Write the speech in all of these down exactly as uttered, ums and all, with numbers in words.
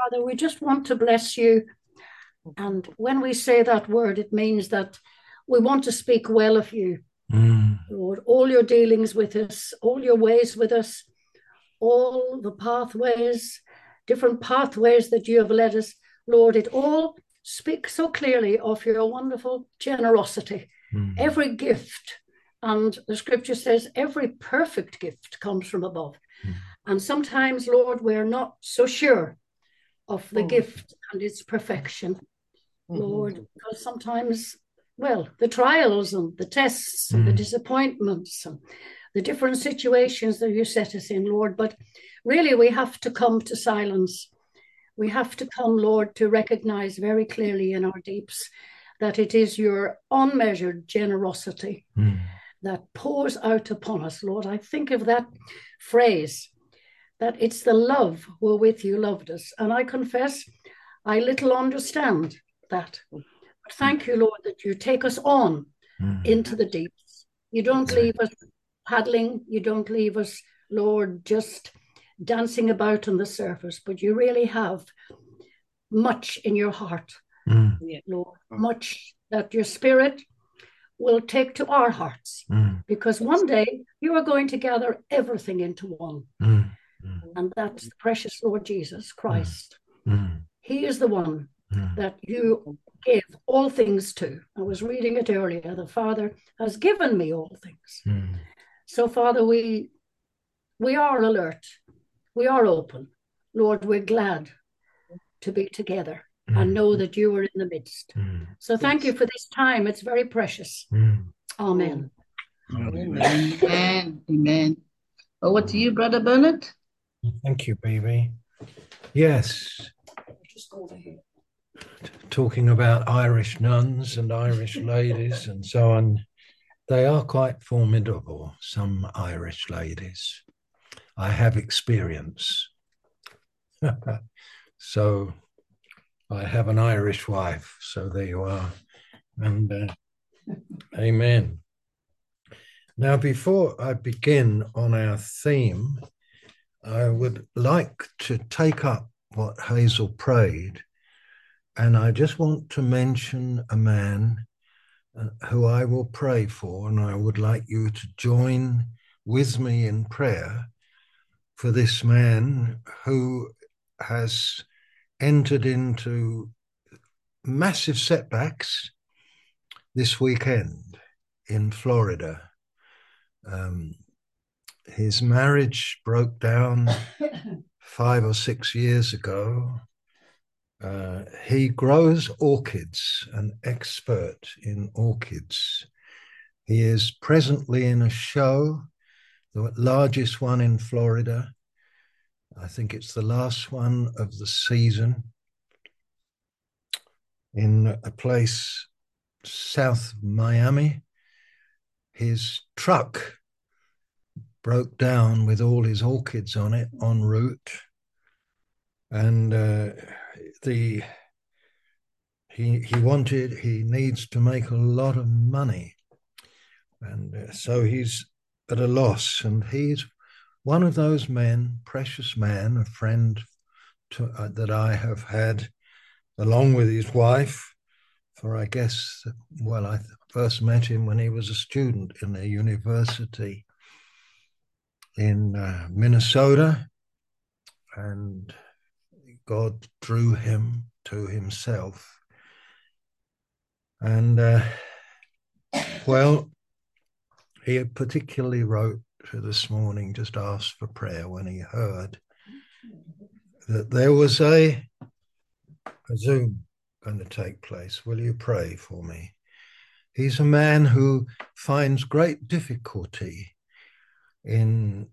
Father, we just want to bless you. And when we say that word, it means that we want to speak well of you, Mm. Lord. All your dealings with us, all your ways with us, all the pathways, different pathways that you have led us, Lord, it all speaks so clearly of your wonderful generosity. Mm. Every gift, and the scripture says every perfect gift comes from above. Mm. And sometimes, Lord, we're not so sure of the Mm. gift and its perfection, Mhm. Lord, because sometimes, well, the trials and the tests and the Mm. disappointments and the different situations that you set us in, Lord, but really we have to come to silence. We have to come, Lord, to recognize very clearly in our deeps that it is your unmeasured generosity Mm. that pours out upon us, Lord. I think of that phrase, that it's the love wherewith you loved us. And I confess, I little understand that. But thank you, Lord, that you take us on Mm. into the deeps. You don't leave us paddling. You don't leave us, Lord, just dancing about on the surface, but you really have much in your heart, Mm. Lord, much that your spirit will take to our hearts, Mm. because one day you are going to gather everything into one. Mm. Mm. And that's the precious Lord Jesus Christ. Mm. He is the one Mm. that you gave all things to. I was reading it earlier. The Father has given me all things. Mm. So, Father, we we are alert. We are open. Lord, we're glad to be together and Mm. know that you are in the midst. Mm. So thank you for this time. It's very precious. Mm. Amen. Amen. Amen. Amen. Over to you, Brother Bernard. Thank you, baby. Yes, Just go over here. talking about Irish nuns and Irish ladies and so on, they are quite formidable, some Irish ladies. I have experience. So I have an Irish wife, so there you are. And uh, amen. Now, before I begin on our theme, I would like to take up what Hazel prayed, and I just want to mention a man uh, who I will pray for, and I would like you to join with me in prayer for this man who has entered into massive setbacks this weekend in Florida. Um, his marriage broke down five or six years ago. Uh, he grows orchids, an expert in orchids. He is presently in a show, the largest one in Florida. I think it's the last one of the season, in a place south of Miami. His truck broke down with all his orchids on it en route, and uh, the he he wanted he needs to make a lot of money, and uh, so he's at a loss. And he's one of those men, precious man, a friend to, uh, that I have had along with his wife for, I guess, well, I first met him when he was a student in a university in uh, Minnesota, and God drew him to himself. And, uh, well, he particularly wrote this morning, just asked for prayer when he heard that there was a, a Zoom going to take place. Will you pray for me? He's a man who finds great difficulty in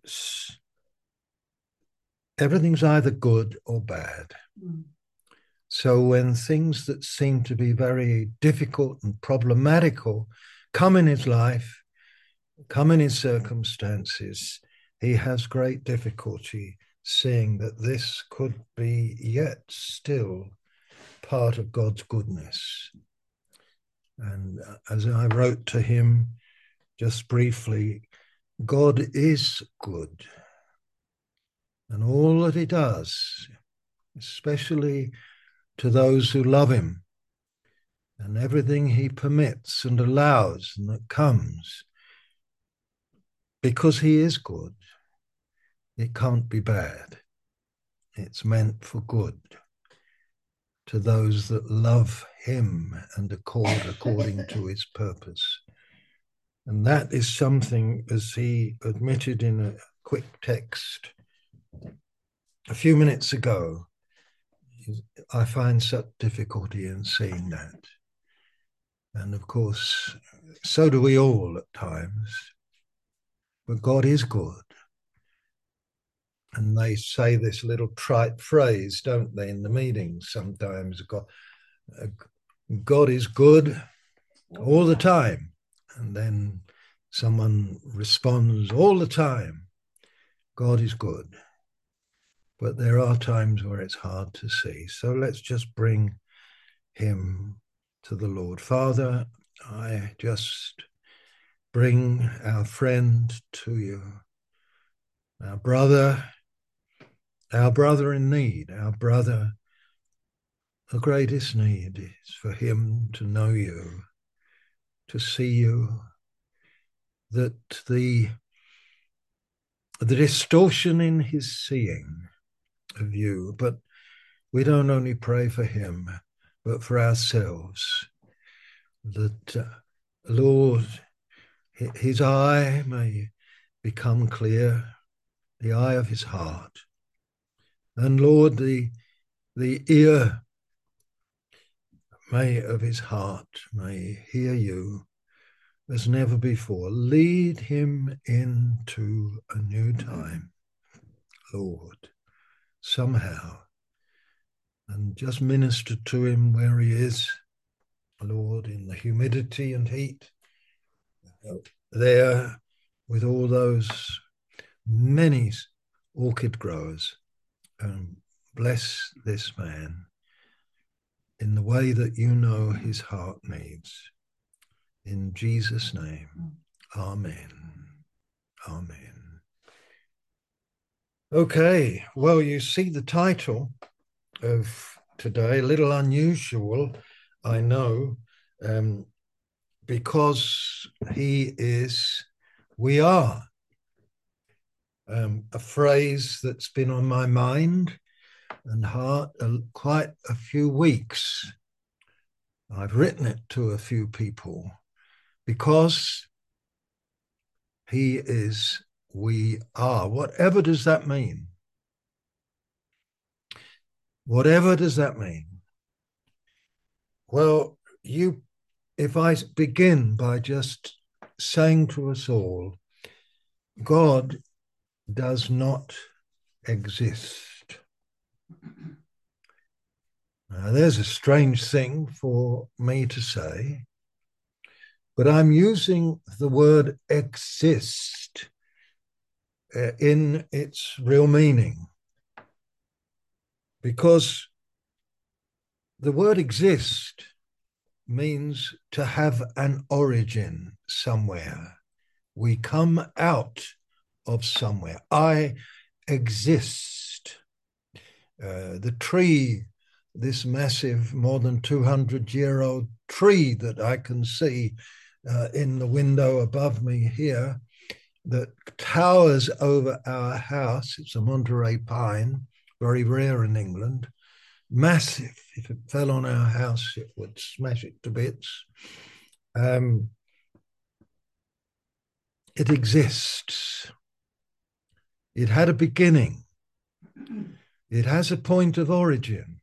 everything's either good or bad. Mm. So when things that seem to be very difficult and problematical come in his life, come in his circumstances, he has great difficulty seeing that this could be yet still part of God's goodness. And as I wrote to him just briefly, God is good, and all that he does especially to those who love him, and everything he permits and allows and that comes, because he is good, it can't be bad. It's meant for good to those that love him and are called according to his purpose. And that is something, as he admitted in a quick text a few minutes ago, I find such difficulty in seeing that. And of course, so do we all at times. But God is good. And they say this little trite phrase, don't they, in the meetings sometimes. God, uh, God is good all the time. And then someone responds, all the time, God is good. But there are times where it's hard to see. So let's just bring him to the Lord. Father, I just bring our friend to you, our brother, our brother in need, our brother, the greatest need is for him to know you, to see you, that the, the distortion in his seeing of you, but we don't only pray for him, but for ourselves, that, uh, Lord, his eye may become clear, the eye of his heart. And Lord, the, the ear may of his heart may hear you as never before. Lead him into a new time, Lord, somehow, and just minister to him where he is, Lord, in the humidity and heat, there with all those many orchid growers. Um, bless this man in the way that you know his heart needs. In Jesus' name, amen. Amen. Okay, well, you see the title of today, a little unusual, I know, um, because he is, we are. Um, a phrase that's been on my mind and heart uh, quite a few weeks. I've written it to a few people because he is, we are. Whatever does that mean? Whatever does that mean? Well, you, if I begin by just saying to us all, God does not exist. Now, there's a strange thing for me to say, but I'm using the word exist uh, in its real meaning, because the word exist means to have an origin somewhere. We come out of somewhere. I exist. Uh, the tree, this massive, more than two hundred year old tree that I can see uh, in the window above me here, that towers over our house. It's a Monterey pine, very rare in England, massive. If it fell on our house, it would smash it to bits. Um, it exists. It had a beginning. It has a point of origin.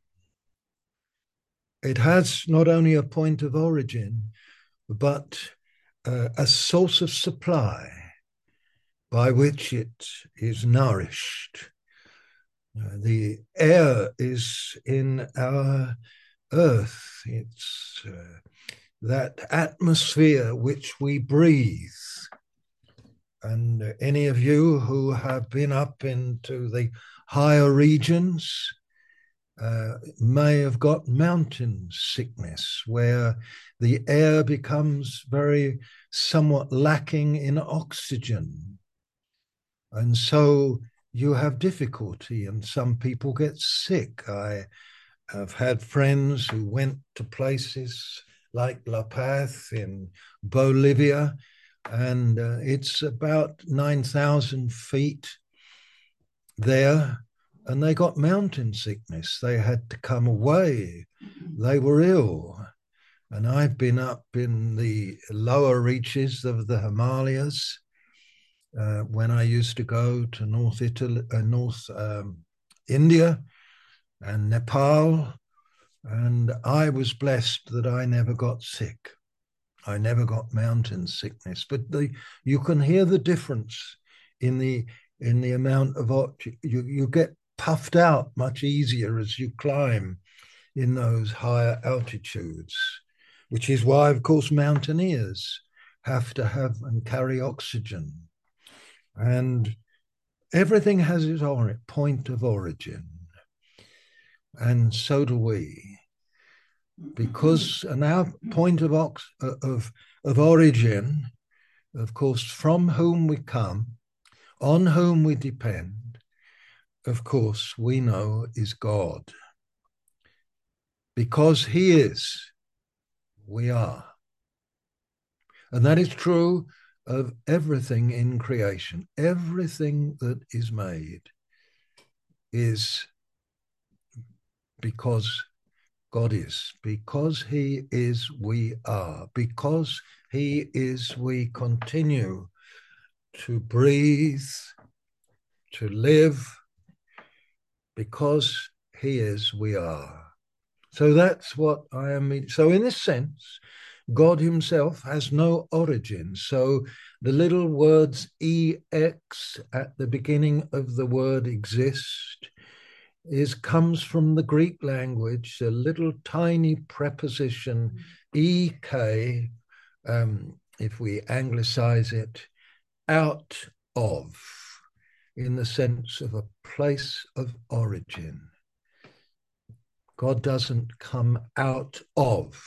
It has not only a point of origin, but uh, a source of supply by which it is nourished. Uh, the air is in our earth. It's uh, that atmosphere which we breathe. And uh, any of you who have been up into the higher regions uh, may have got mountain sickness, where the air becomes very somewhat lacking in oxygen. And so you have difficulty and some people get sick. I have had friends who went to places like La Paz in Bolivia, and uh, it's about nine thousand feet there, and they got mountain sickness. They had to come away. They were ill. And I've been up in the lower reaches of the Himalayas uh, when I used to go to North Italy, uh, North um, India and Nepal, and I was blessed that I never got sick. I never got mountain sickness. But the, you can hear the difference in the in the amount of you you get puffed out much easier as you climb in those higher altitudes, which is why, of course, mountaineers have to have and carry oxygen. And everything has its or- point of origin. And so do we. Because and our point of, ox- of, of origin, of course, from whom we come, on whom we depend, of course, we know is God. Because he is, we are. And that is true of everything in creation. Everything that is made is because God is. Because he is, we are. Because he is, we continue to breathe, to live. Because he is, we are. So that's what I am. So in this sense, God himself has no origin. So the little words ex at the beginning of the word exist is comes from the Greek language, a little tiny preposition ek, um, if we anglicize it, out of, in the sense of a place of origin. God doesn't come out of.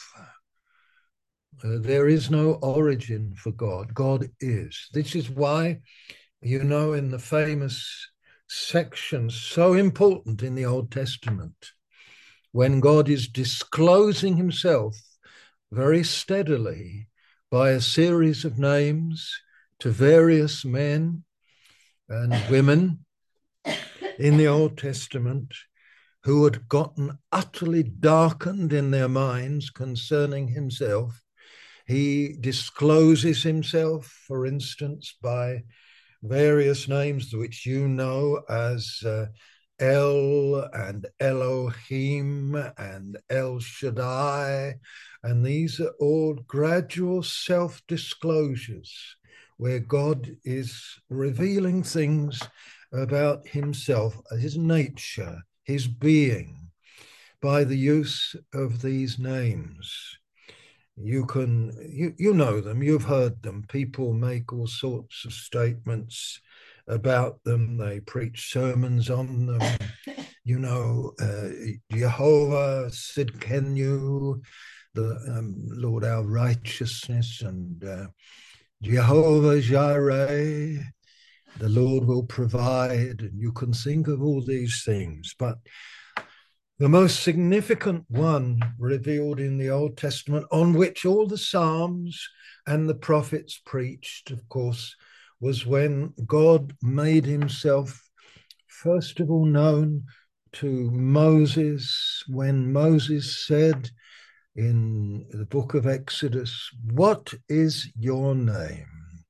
Uh, there is no origin for God. God is. This is why, you know, in the famous section, so important in the Old Testament, when God is disclosing himself very steadily by a series of names to various men and women in the Old Testament, who had gotten utterly darkened in their minds concerning himself. He discloses himself, for instance, by various names which you know as uh, El and Elohim and El Shaddai. And these are all gradual self-disclosures where God is revealing things about himself, his nature, his being, by the use of these names. You can, you, you know them, you've heard them. People make all sorts of statements about them. They preach sermons on them. You know, uh, Jehovah Sidkenu, the um, Lord our righteousness, and uh, Jehovah Jireh, the Lord will provide. And you can think of all these things, but the most significant one revealed in the Old Testament, on which all the Psalms and the prophets preached, of course, was when God made himself, first of all, known to Moses, when Moses said in the book of Exodus, "What is your name?"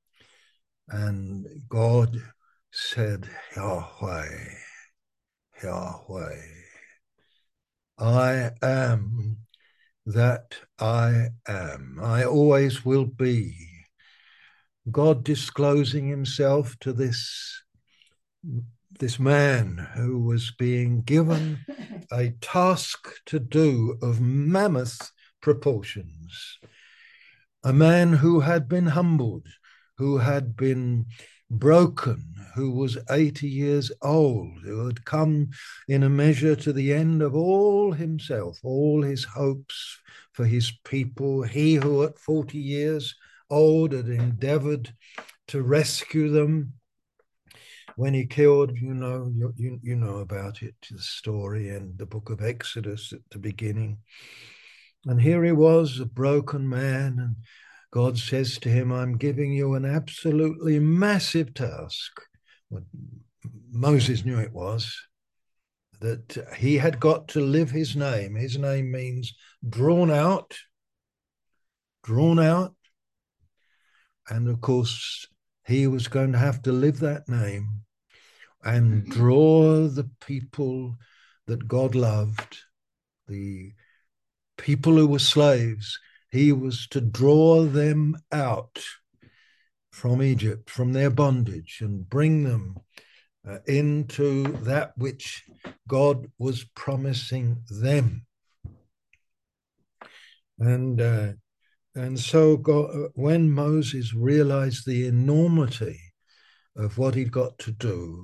And God said, Yahweh, Yahweh. I am that I am. I always will be. God disclosing himself to this, this man who was being given a task to do of mammoth proportions. A man who had been humbled, who had been broken, who was eighty years old, who had come in a measure to the end of all himself, all his hopes for his people. He who at forty years old had endeavored to rescue them when he killed, you know, you, you, you know about it, the story in the book of Exodus at the beginning. And here he was, a broken man, and God says to him, I'm giving you an absolutely massive task. Well, Moses knew it was, that he had got to live his name. His name means drawn out, drawn out. And of course, he was going to have to live that name and draw the people that God loved, the people who were slaves. He was to draw them out from Egypt, from their bondage, and bring them uh, into that which God was promising them. And uh, and so God, when Moses realized the enormity of what he'd got to do,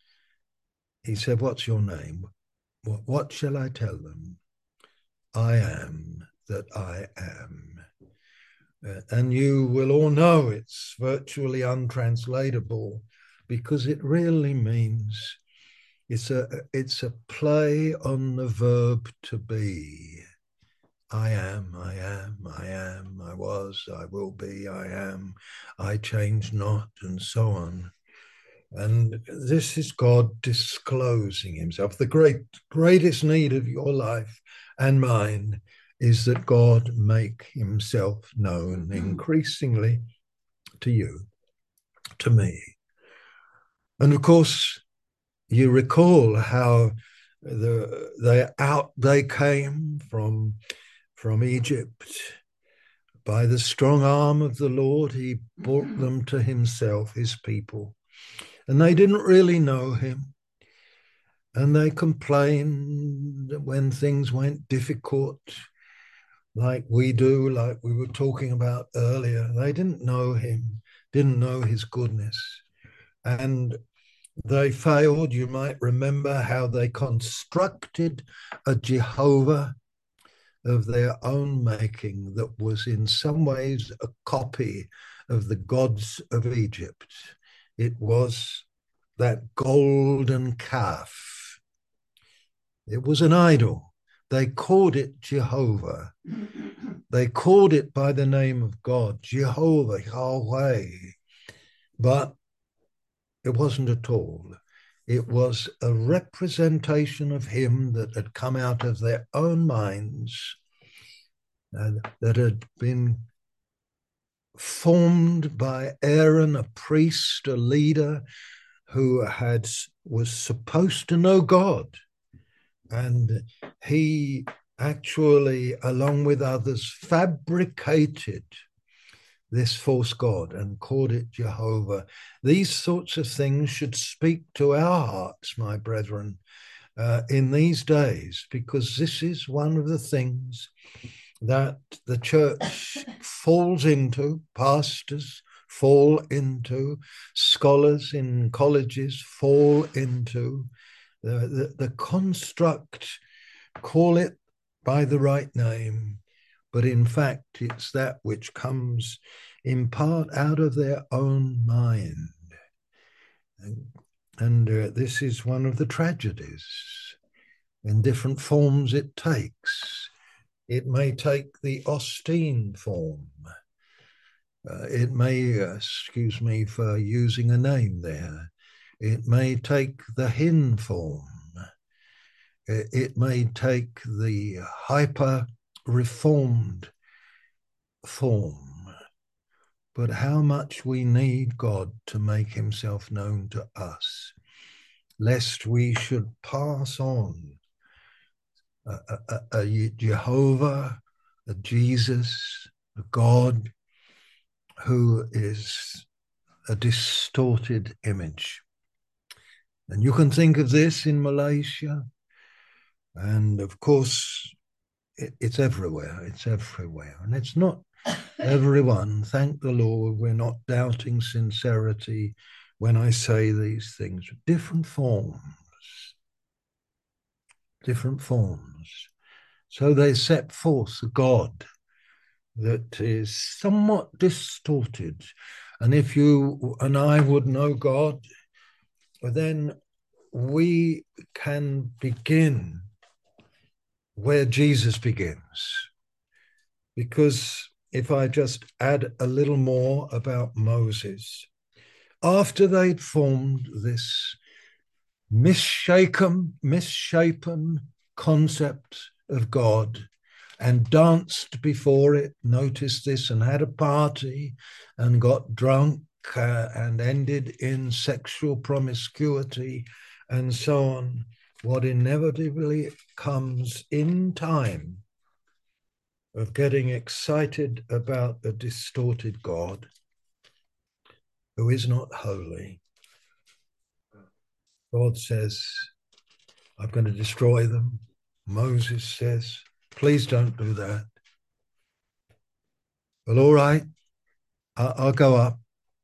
he said, what's your name? What, what shall I tell them? I am that I am. Uh, and you will all know it's virtually untranslatable, because it really means it's a it's a play on the verb to be. I am, I am, I am, I was, I will be, I am, I change not, and so on. And this is God disclosing himself. The great, greatest need of your life and mine is that God make himself known increasingly to you, to me. And of course, you recall how the they out they came from, from Egypt. By the strong arm of the Lord, he brought them to himself, his people. And they didn't really know him. And they complained when things went difficult, like we do, like we were talking about earlier. They didn't know him, didn't know his goodness. And they failed. You might remember how they constructed a Jehovah of their own making that was in some ways a copy of the gods of Egypt. It was that golden calf. It was an idol. They called it Jehovah. They called it by the name of God, Jehovah, Yahweh. But it wasn't at all. It was a representation of him that had come out of their own minds, and that had been formed by Aaron, a priest, a leader who had was supposed to know God. And he actually, along with others, fabricated this false god and called it Jehovah. These sorts of things should speak to our hearts, my brethren, uh, in these days, because this is one of the things that the church falls into, pastors fall into, scholars in colleges fall into. The, the, the construct, call it by the right name, but in fact it's that which comes in part out of their own mind. And, and uh, this is one of the tragedies. In different forms it takes. It may take the Austin form. Uh, it may, uh, excuse me for using a name there, it may take the Hin form. It may take the hyper-reformed form. But how much we need God to make himself known to us, lest we should pass on a, a, a Jehovah, a Jesus, a God who is a distorted image. And you can think of this in Malaysia. And of course, it, it's everywhere. It's everywhere. And it's not everyone. Thank the Lord, we're not doubting sincerity when I say these things. Different forms. Different forms. So they set forth a God that is somewhat distorted. And if you and I would know God, then we can begin where Jesus begins. Because if I just add a little more about Moses, after they'd formed this misshapen, misshapen concept of God and danced before it, noticed this, and had a party and got drunk uh, and ended in sexual promiscuity and so on, what inevitably comes in time of getting excited about a distorted God who is not holy. God says, I'm going to destroy them. Moses says, please don't do that. Well, all right, I'll go up.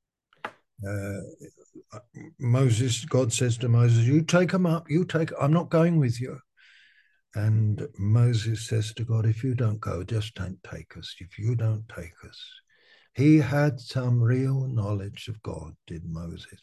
Uh, Moses, God says to Moses, you take them up, you take, I'm not going with you. And Moses says to God, if you don't go, just don't take us. If you don't take us. He had some real knowledge of God, did Moses.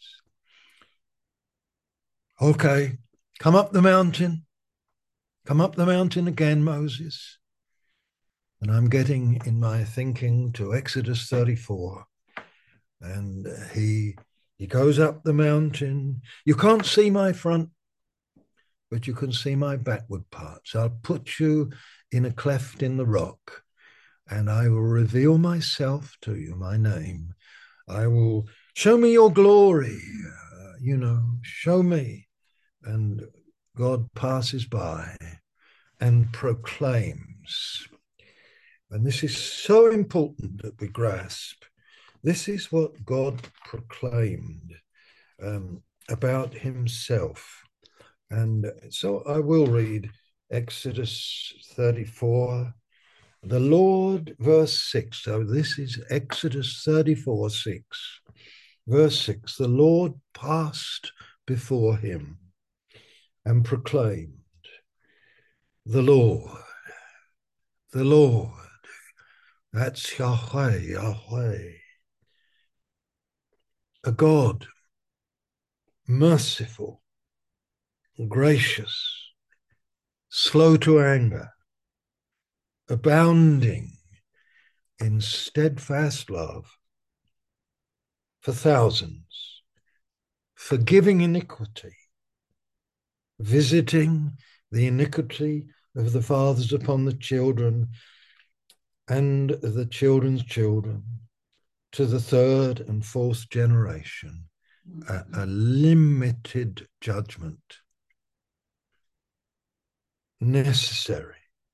Okay, come up the mountain. Come up the mountain again, Moses. And I'm getting in my thinking to Exodus thirty-four. And he, he goes up the mountain. You can't see my front, but you can see my backward parts. I'll put you in a cleft in the rock, and I will reveal myself to you, my name. I will show me your glory, uh, you know, show me. And God passes by and proclaims. And this is so important that we grasp. This is what God proclaimed um, about himself. And so I will read Exodus thirty-four. The Lord, verse six. So this is Exodus thirty-four, six. Verse six. The Lord passed before him and proclaimed, the Lord, the Lord. That's Yahweh, Yahweh. A God, merciful, gracious, slow to anger, abounding in steadfast love for thousands, forgiving iniquity, visiting the iniquity of the fathers upon the children and the children's children to the third and fourth generation, a, a limited judgment necessary.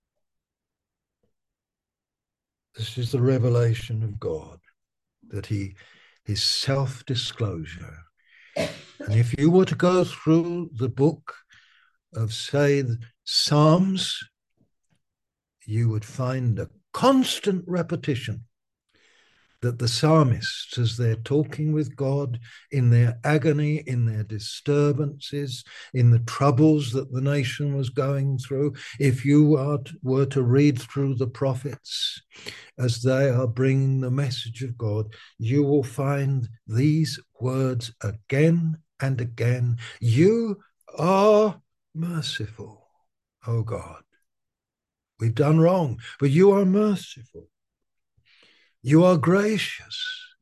This is the revelation of God, that he, his self-disclosure. And if you were to go through the book of, say, the Psalms, you would find a constant repetition that the psalmists, as they're talking with God in their agony, in their disturbances, in the troubles that the nation was going through, if you are to, were to read through the prophets as they are bringing the message of God, you will find these words again and again. You are merciful, O God. We've done wrong, but you are merciful. You are gracious.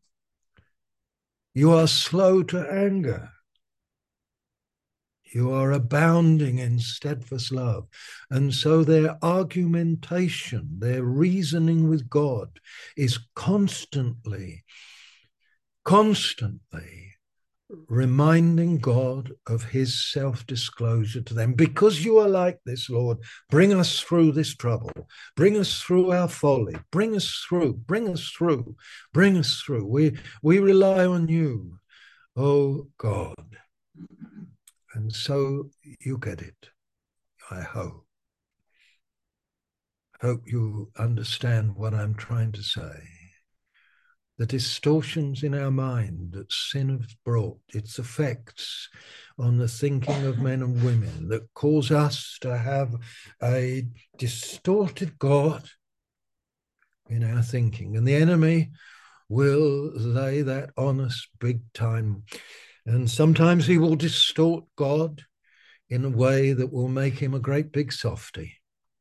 You are slow to anger. You are abounding in steadfast love. And so their argumentation, their reasoning with God is constantly, constantly reminding God of his self-disclosure to them. Because you are like this, Lord, bring us through this trouble. Bring us through our folly. Bring us through. Bring us through. Bring us through. We, we rely on you, oh God. And so you get it, I hope. I hope you understand what I'm trying to say. The distortions in our mind that sin has brought, its effects on the thinking of men and women that cause us to have a distorted God in our thinking. And the enemy will lay that on us big time. And sometimes he will distort God in a way that will make him a great big softy.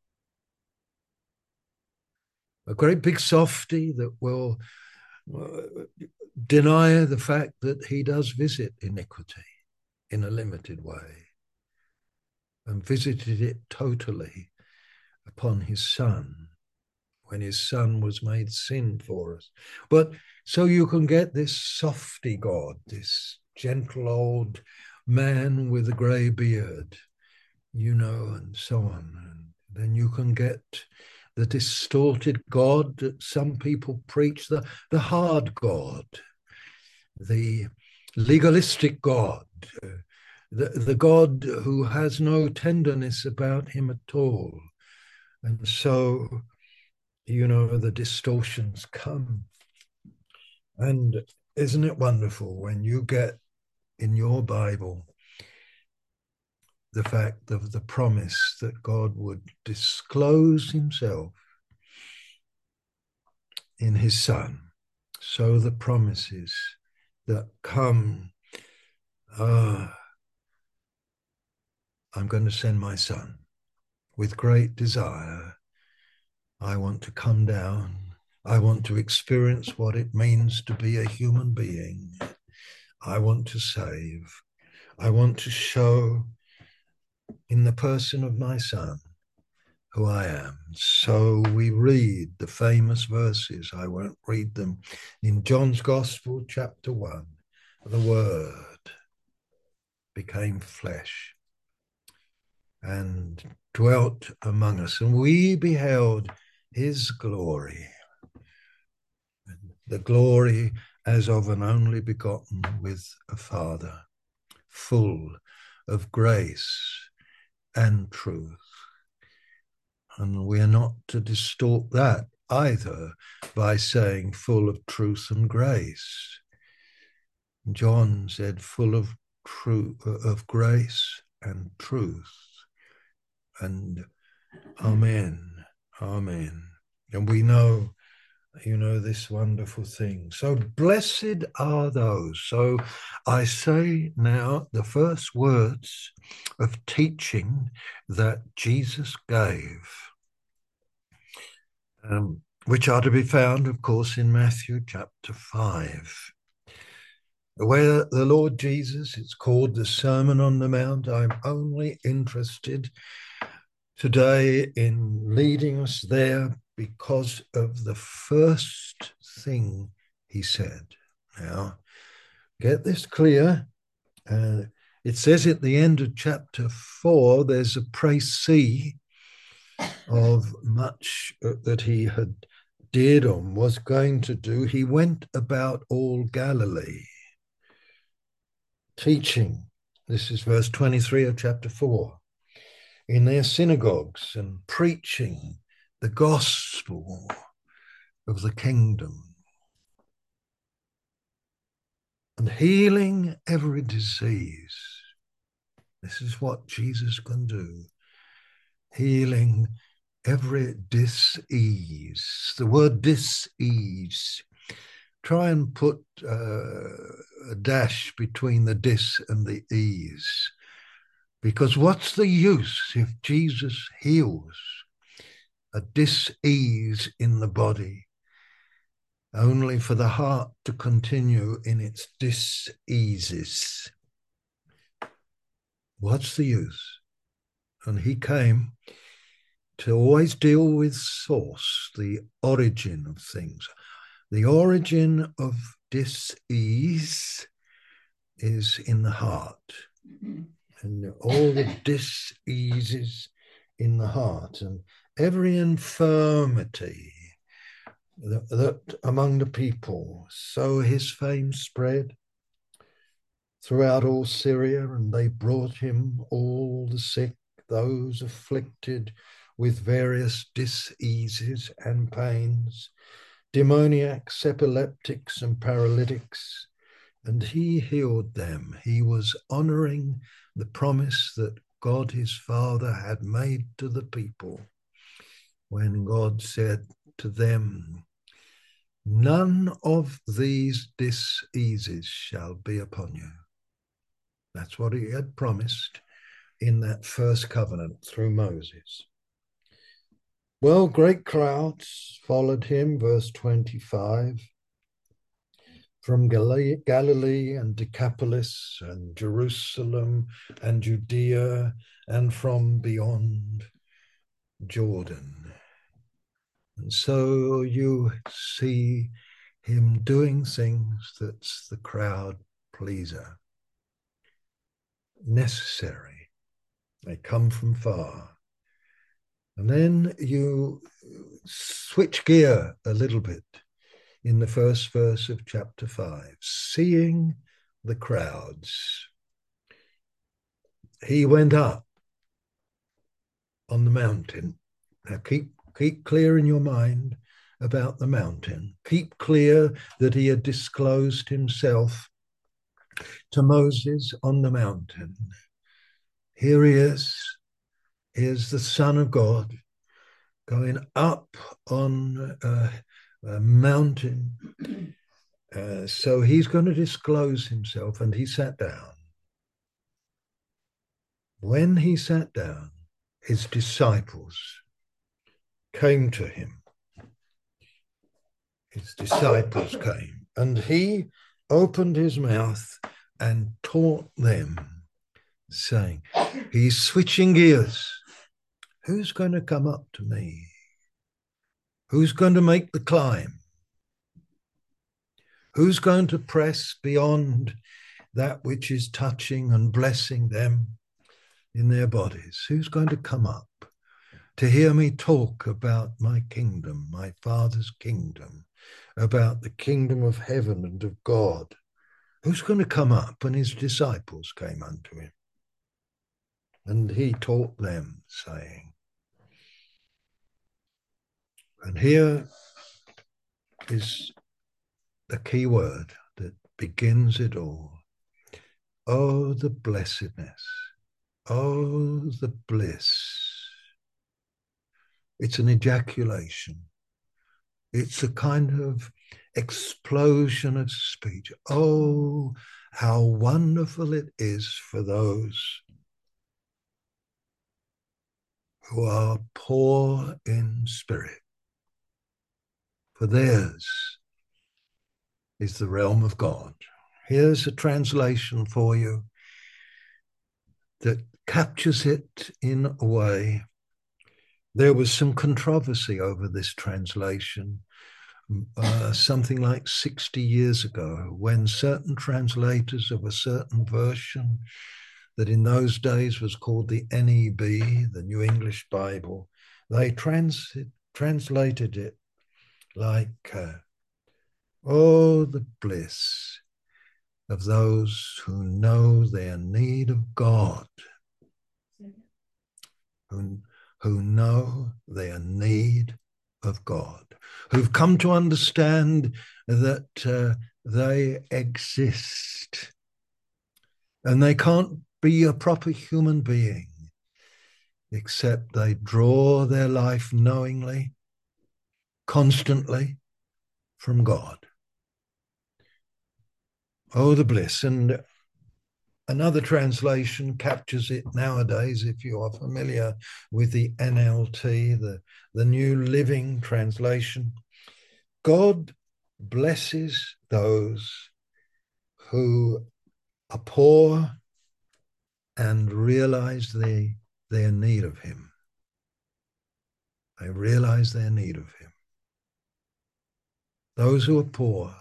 A great big softy that will uh, deny the fact that he does visit iniquity in a limited way, and visited it totally upon his Son when his Son was made sin for us. But so you can get this softy God, this gentle old man with a grey beard, you know, and so on. And then you can get the distorted God that some people preach, the, the hard God, the legalistic God, uh, the, the God who has no tenderness about him at all. And so, you know, the distortions come. And isn't it wonderful when you get in your Bible the fact of the promise that God would disclose himself in his Son? So the promises that come, ah, I'm going to send my Son with great desire. I want to come down. I want to experience what it means to be a human being. I want to save. I want to show in the person of my Son who I am. So we read the famous verses. I won't read them. In John's Gospel, chapter one, the Word became flesh and dwelt among us, and we beheld his glory, the glory as of an only begotten with a Father, full of grace and truth. And we are not to distort that either by saying full of truth and grace. John said full of truth, of grace and truth. And amen, amen. And we know, you know, this wonderful thing. So blessed are those. So I say now the first words of teaching that Jesus gave, um, which are to be found, of course, in Matthew chapter five, where the Lord Jesus, it's called the Sermon on the Mount. I'm only interested today in leading us there because of the first thing he said. Now, get this clear. Uh, it says at the end of chapter four, there's a précis of much that he had did or was going to do. He went about all Galilee, teaching. This is verse twenty-three of chapter four. In their synagogues and preaching the gospel of the kingdom and healing every disease. This is what Jesus can do. Healing every dis-ease. The word dis-ease, try and put uh, a dash between the dis and the ease. Because what's the use if Jesus heals a dis-ease in the body, only for the heart to continue in its dis-eases? What's the use? And he came to always deal with source, the origin of things. The origin of dis-ease is in the heart. Mm-hmm. And all the dis-eases in the heart, and every infirmity that, that among the people. So his fame spread throughout all Syria, and they brought him all the sick, those afflicted with various diseases and pains, demoniacs, epileptics, and paralytics, and he healed them. He was honoring the promise that God his Father had made to the people when God said to them, none of these diseases shall be upon you. That's what he had promised in that first covenant through Moses. Well, great crowds followed him, verse twenty-five, from Galilee and Decapolis and Jerusalem and Judea and from beyond Jordan. And so you see him doing things that's the crowd pleaser. Necessary. They come from far. And then you switch gear a little bit in the first verse of chapter five. Seeing the crowds, he went up on the mountain. Now keep, keep clear in your mind about the mountain. Keep clear that he had disclosed himself to Moses on the mountain. Here he is. Here's the Son of God going up on a, a mountain. Uh, so he's going to disclose himself, and he sat down. When he sat down, his disciples came to him. His disciples came, and he opened his mouth and taught them, saying, he's switching gears. Who's going to come up to me? Who's going to make the climb? Who's going to press beyond that which is touching and blessing them in their bodies? Who's going to come up to hear me talk about my kingdom, my Father's kingdom, about the kingdom of heaven and of God? Who's going to come up? And his disciples came unto him. And he taught them, saying, and here is the key word that begins it all. Oh, the blessedness. Oh, the bliss. It's an ejaculation. It's a kind of explosion of speech. Oh, how wonderful it is for those who are poor in spirit. For theirs is the realm of God. Here's a translation for you that captures it in a way. There was some controversy over this translation uh, something like sixty years ago, when certain translators of a certain version that in those days was called the N E B, the New English Bible, they trans translated it like, uh, oh, the bliss of those who know their need of God, who, who know their need of God, who've come to understand that uh, they exist and they can't be a proper human being except they draw their life knowingly, constantly from God. Oh, the bliss. And another translation captures it nowadays, if you are familiar with the N L T, the, the New Living Translation. God blesses those who are poor and realize they, their need of him. They realize their need of him. Those who are poor.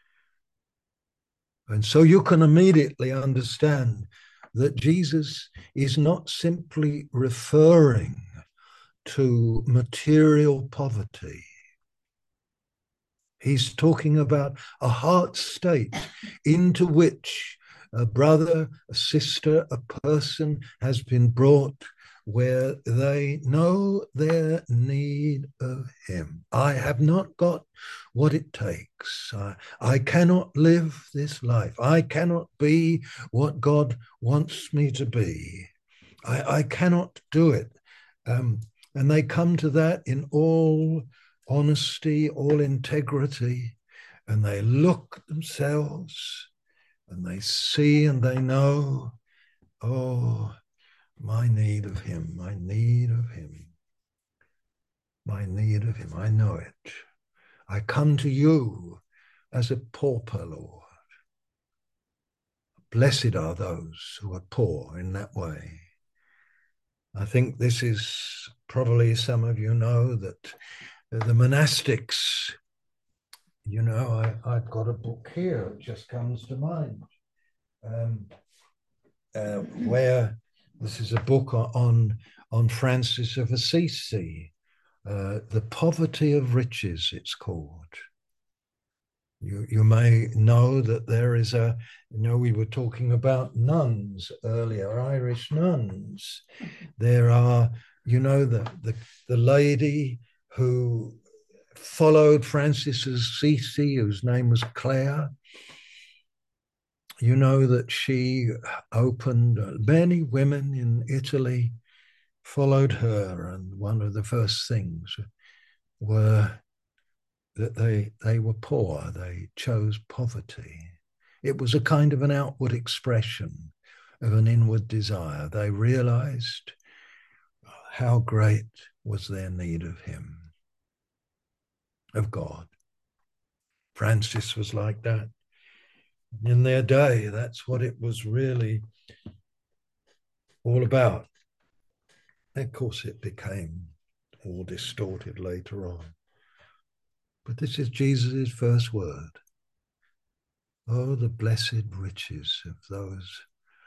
And so you can immediately understand that Jesus is not simply referring to material poverty. He's talking about a heart state into which a brother, a sister, a person has been brought where they know their need of him. I have not got what it takes. I, I cannot live this life. I cannot be what God wants me to be. I, I cannot do it. Um, and they come to that in all honesty, all integrity, and they look at themselves and they see and they know Oh, my need of him, my need of him, my need of him. I know it. I come to you as a pauper, Lord. Blessed are those who are poor in that way. I think this is probably, some of you know that the monastics, you know, I, I've got a book here, it just comes to mind, um, uh, where this is a book on, on Francis of Assisi, uh, The Poverty of Riches, it's called. You, you may know that there is a, you know, we were talking about nuns earlier, Irish nuns. There are, you know, the, the, the lady who followed Francis of Assisi, whose name was Clare. You know that she opened, many women in Italy followed her, and one of the first things were that they they were poor. They chose poverty. It was a kind of an outward expression of an inward desire. They realized how great was their need of him, of God. Francis was like that. In their day, that's what it was really all about. Of course, it became all distorted later on. But this is Jesus' first word. Oh, the blessed riches of those,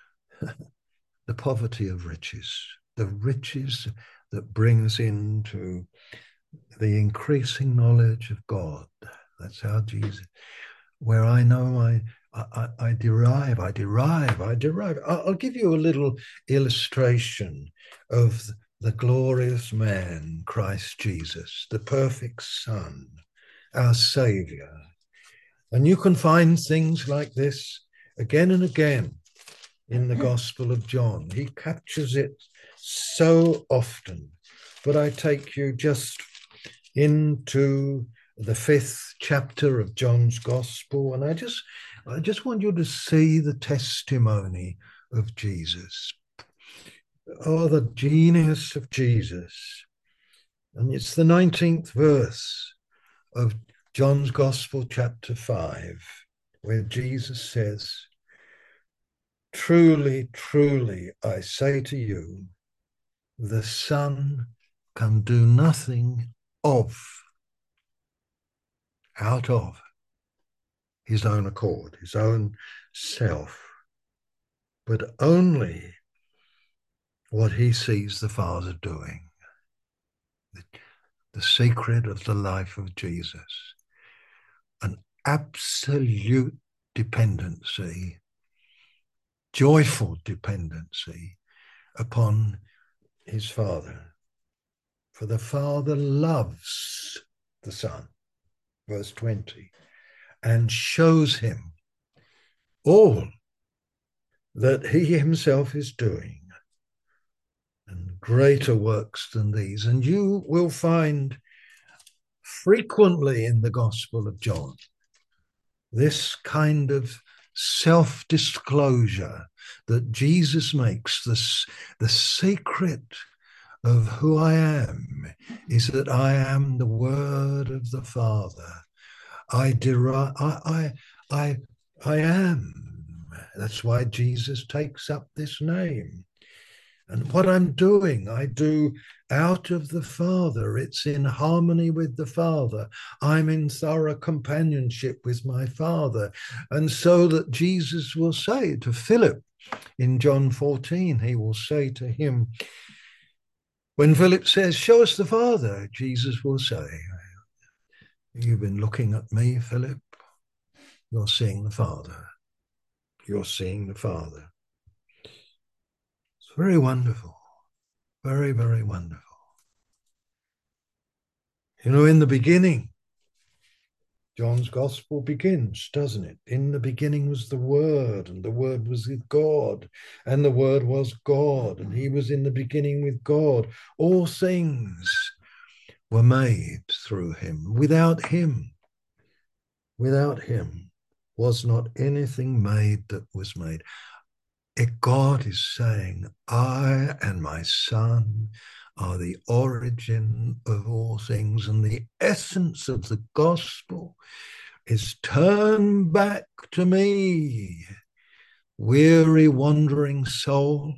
the poverty of riches, the riches that brings into the increasing knowledge of God. That's how Jesus, where I know I, I, I derive, I derive, I derive. I'll give you a little illustration of the glorious man, Christ Jesus, the perfect Son, our Savior. And you can find things like this again and again in the Gospel of John. He captures it so often. But I take you just into the fifth chapter of John's Gospel, and I just, I just want you to see the testimony of Jesus. Oh, the genius of Jesus. And it's the nineteenth verse of John's Gospel, chapter five, where Jesus says, truly, truly, I say to you, the Son can do nothing of, out of his own accord, his own self, but only what he sees the Father doing. The, the secret of the life of Jesus. An absolute dependency, joyful dependency upon his Father. For the Father loves the Son, verse twenty, and shows him all that he himself is doing, and greater works than these. And you will find frequently in the Gospel of John this kind of self-disclosure that Jesus makes. This, the secret of who I am is that I am the Word of the Father. I derive, I, I, I, I am. That's why Jesus takes up this name. And what I'm doing, I do out of the Father. It's in harmony with the Father. I'm in thorough companionship with my Father. And so that Jesus will say to Philip in John fourteen, he will say to him, when Philip says, show us the Father, Jesus will say, you've been looking at me, Philip. You're seeing the Father. You're seeing the Father. It's very wonderful. Very, very wonderful. You know, in the beginning, John's Gospel begins, doesn't it? In the beginning was the Word, and the Word was with God, and the Word was God, and he was in the beginning with God. All things were made through him. Without him, without him was not anything made that was made. If God is saying, I and my Son are the origin of all things, and the essence of the gospel is turn back to me, weary, wandering soul.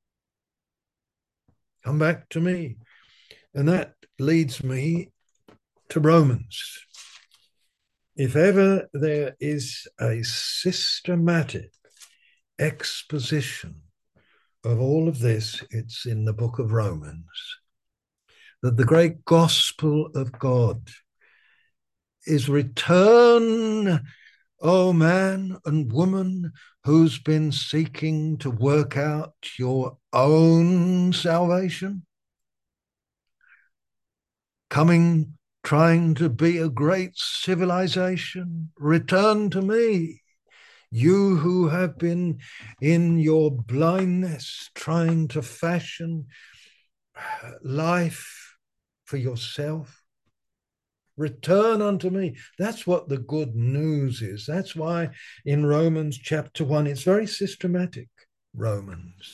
Come back to me. And that leads me to Romans. If ever there is a systematic exposition of all of this, it's in the book of Romans. That the great gospel of God is return, O man and woman who's been seeking to work out your own salvation, coming, trying to be a great civilization, return to me. You who have been in your blindness trying to fashion life for yourself, return unto me. That's what the good news is. That's why in Romans chapter one, it's very systematic. Romans,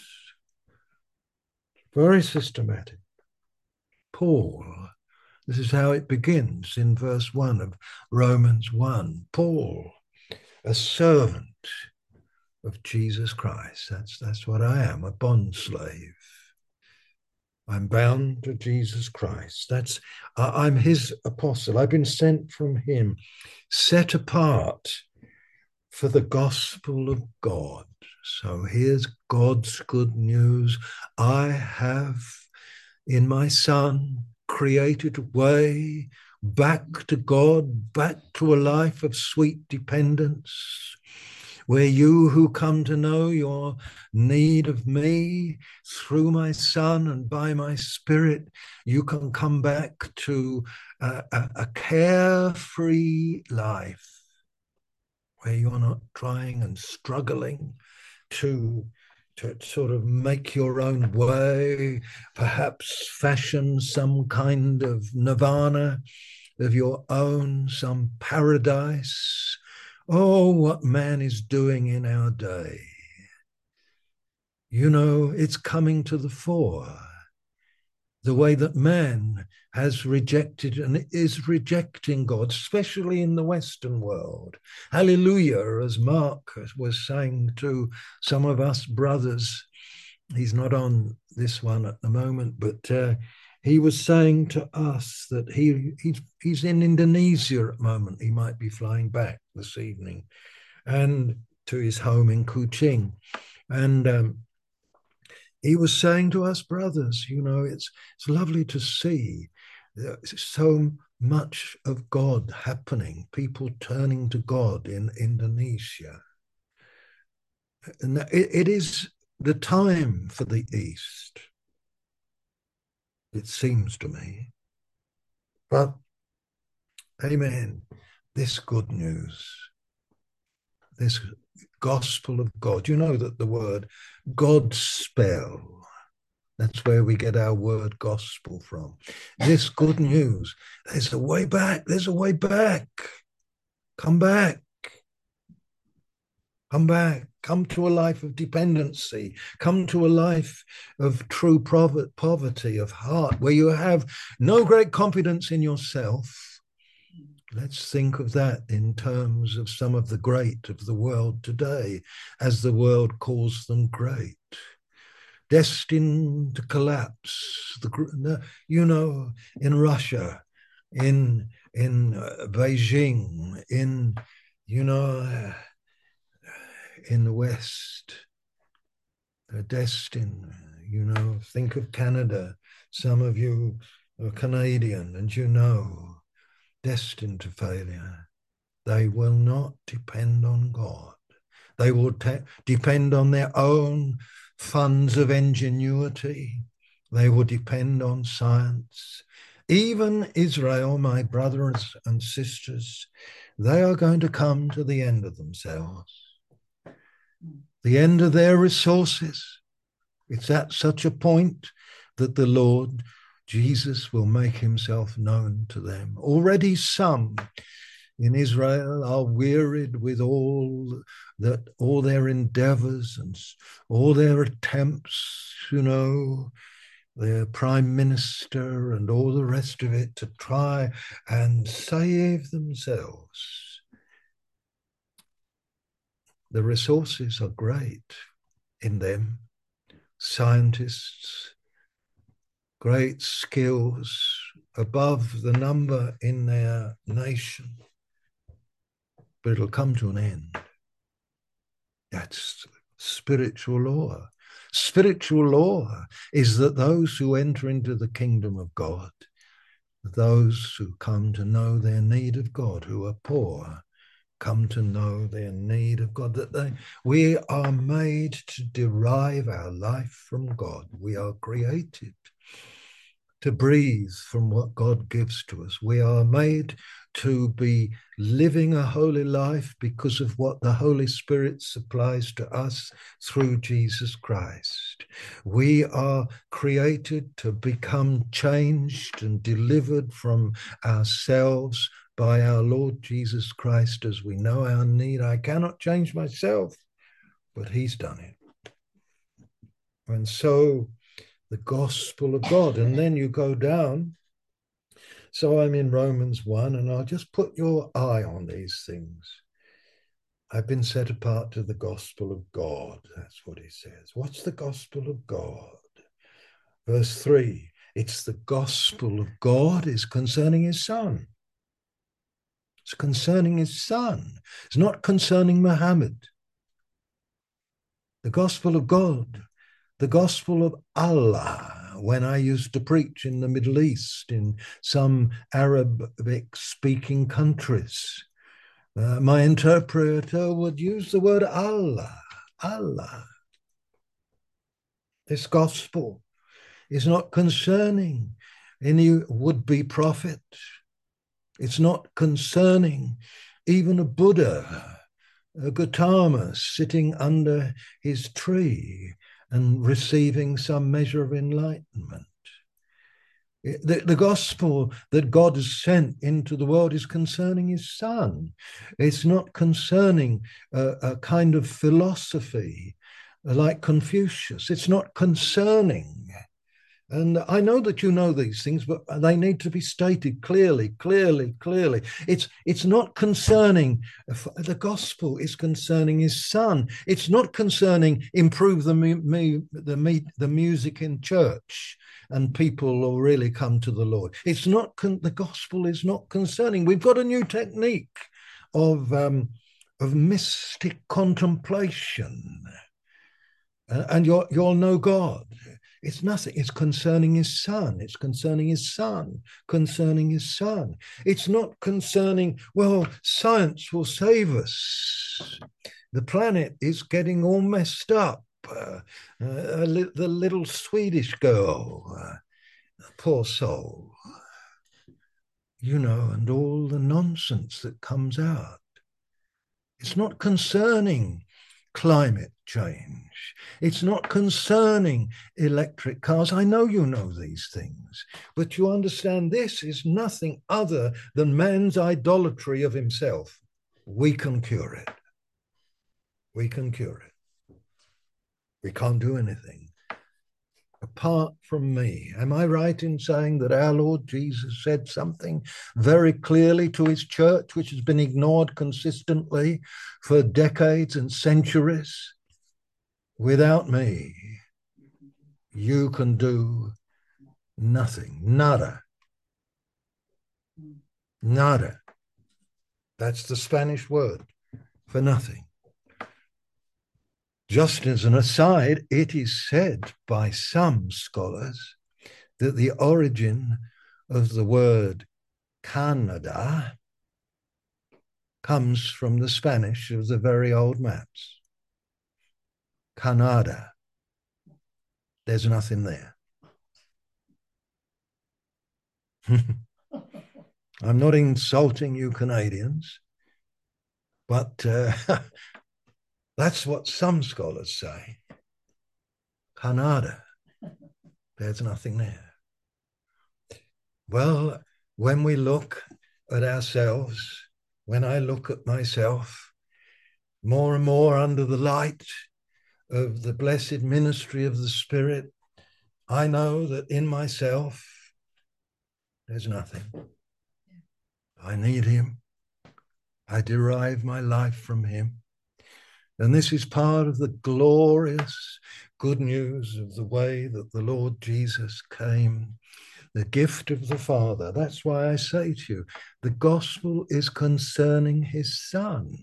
very systematic. Paul, this is how it begins in verse one of Romans one. Paul, a servant of Jesus Christ. That's, that's what I am, a bondslave. I'm bound to Jesus Christ. That's uh, I'm his apostle. I've been sent from him, set apart for the gospel of God. So here's God's good news. I have in my Son created a way back to God, back to a life of sweet dependence, where you who come to know your need of me through my Son and by my Spirit, you can come back to a, a, a carefree life where you're not trying and struggling to, to sort of make your own way, perhaps fashion some kind of nirvana of your own, some paradise. Oh, what man is doing in our day. You know, it's coming to the fore. The way that man has rejected and is rejecting God, especially in the Western world. Hallelujah, as Mark was saying to some of us brothers. He's not on this one at the moment, but uh, he was saying to us that he he's, he's in Indonesia at the moment. He might be flying back this evening and to his home in Kuching. And um, he was saying to us brothers, you know, it's, it's lovely to see so much of God happening, people turning to God in Indonesia. And it, it is the time for the East, it seems to me. But, amen, this good news, this gospel of God, you know that the word Godspell, that's where we get our word gospel from. This good news, there's a way back, there's a way back. Come back. Come back. Come to a life of dependency. Come to a life of true poverty of heart, where you have no great confidence in yourself. Let's think of that in terms of some of the great of the world today, as the world calls them great. Destined to collapse, the, you know, in Russia, in, in Beijing, in, you know, in the West, they're destined, you know, think of Canada. Some of you are Canadian and you know, destined to failure. They will not depend on God. They will te- depend on their own funds of ingenuity. They will depend on science. Even Israel, my brothers and sisters, they are going to come to the end of themselves, the end of their resources. It's at such a point that the Lord Jesus will make himself known to them. Already some in Israel are wearied with all that, all their endeavors and all their attempts, you know, their prime minister and all the rest of it to try and save themselves. The resources are great in them, scientists, great skills above the number in their nation, but it'll come to an end. That's spiritual law. Spiritual law is that those who enter into the kingdom of God, those who come to know their need of God, who are poor, come to know their need of God, that they, we are made to derive our life from God. We are created to breathe from what God gives to us. We are made to be living a holy life because of what the Holy Spirit supplies to us through Jesus Christ. We are created to become changed and delivered from ourselves by our Lord Jesus Christ as we know our need. I cannot change myself, but he's done it. And so the gospel of God, and then you go down. So I'm in Romans one, and I'll just put your eye on these things. I've been set apart to the gospel of God. That's what he says. What's the gospel of God? Verse three, it's the gospel of God is concerning his son. It's concerning his son. It's not concerning Muhammad. The gospel of God, the gospel of Allah. When I used to preach in the Middle East, in some Arabic-speaking countries, uh, my interpreter would use the word Allah, Allah. This gospel is not concerning any would-be prophet. It's not concerning even a Buddha, a Gautama sitting under his tree and receiving some measure of enlightenment. The, the gospel that God has sent into the world is concerning his son. It's not concerning a, a kind of philosophy like Confucius. It's not concerning. And I know that you know these things, but they need to be stated clearly, clearly, clearly. It's, it's not concerning, the gospel is concerning his son. It's not concerning improve the, mu- the, the music in church and people will really come to the Lord. It's not, con- the gospel is not concerning. We've got a new technique of, um, of mystic contemplation. Uh, and you'll, you'll know God. It's nothing. It's concerning his son. It's concerning his son, concerning his son. It's not concerning, well, science will save us. The planet is getting all messed up. Uh, uh, the little Swedish girl, uh, poor soul, you know, and all the nonsense that comes out. It's not concerning climate change. It's not concerning electric cars. I know you know these things, but you understand this is nothing other than man's idolatry of himself. We can cure it. We can cure it. We can't do anything apart from me. Am I right in saying that our Lord Jesus said something very clearly to his church, which has been ignored consistently for decades and centuries? Without me, you can do nothing. Nada. Nada. That's the Spanish word for nothing. Just as an aside, it is said by some scholars that the origin of the word Canada comes from the Spanish of the very old maps. Canada. There's nothing there. I'm not insulting you Canadians, but uh, that's what some scholars say. Canada. There's nothing there. Well, when we look at ourselves, when I look at myself more and more under the light of the blessed ministry of the Spirit, I know that in myself there's nothing. I need him. I derive my life from him. And this is part of the glorious good news of the way that the Lord Jesus came, the gift of the Father. That's why I say to you, the gospel is concerning his Son.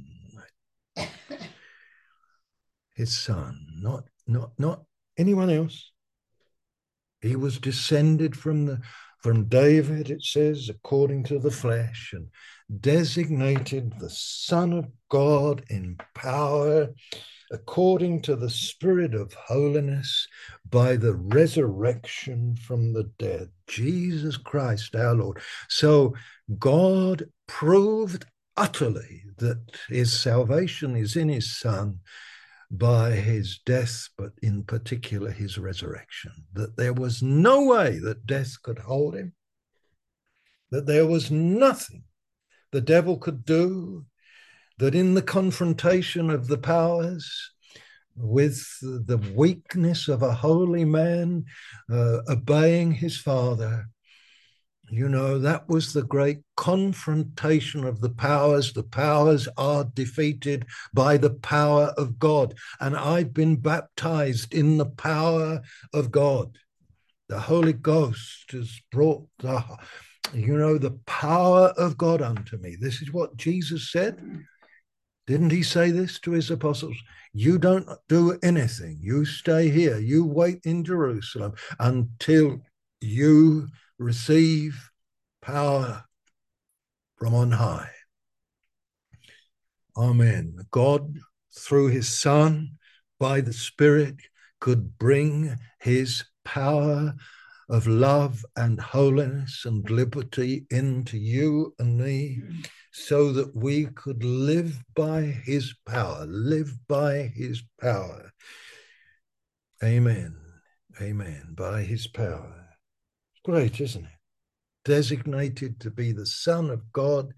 His Son, not, not, not anyone else. He was descended from the from David, it says, according to the flesh, and designated the Son of God in power, according to the Spirit of holiness, by the resurrection from the dead. Jesus Christ, our Lord. So God proved utterly that his salvation is in his Son, by his death, but in particular his resurrection, that there was no way that death could hold him, that there was nothing the devil could do, that in the confrontation of the powers with the weakness of a holy man uh, obeying his Father, you know, that was the great confrontation of the powers. The powers are defeated by the power of God. And I've been baptized in the power of God. The Holy Ghost has brought the, you know, the power of God unto me. This is what Jesus said. Didn't he say this to his apostles? You don't do anything. You stay here. You wait in Jerusalem until you receive power from on high. Amen. God, through his Son, by the Spirit, could bring his power of love and holiness and liberty into you and me, so that we could live by his power, live by his power. Amen. Amen. By his power. It's great, isn't it? Designated to be the Son of God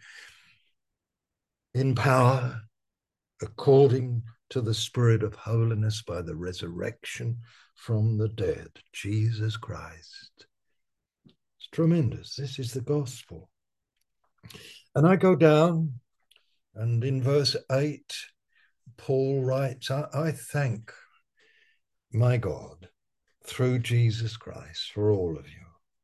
in power, according to the Spirit of holiness, by the resurrection from the dead, Jesus Christ. It's tremendous. This is the gospel. And I go down, and in verse eight, Paul writes, I, I thank my God through Jesus Christ for all of you.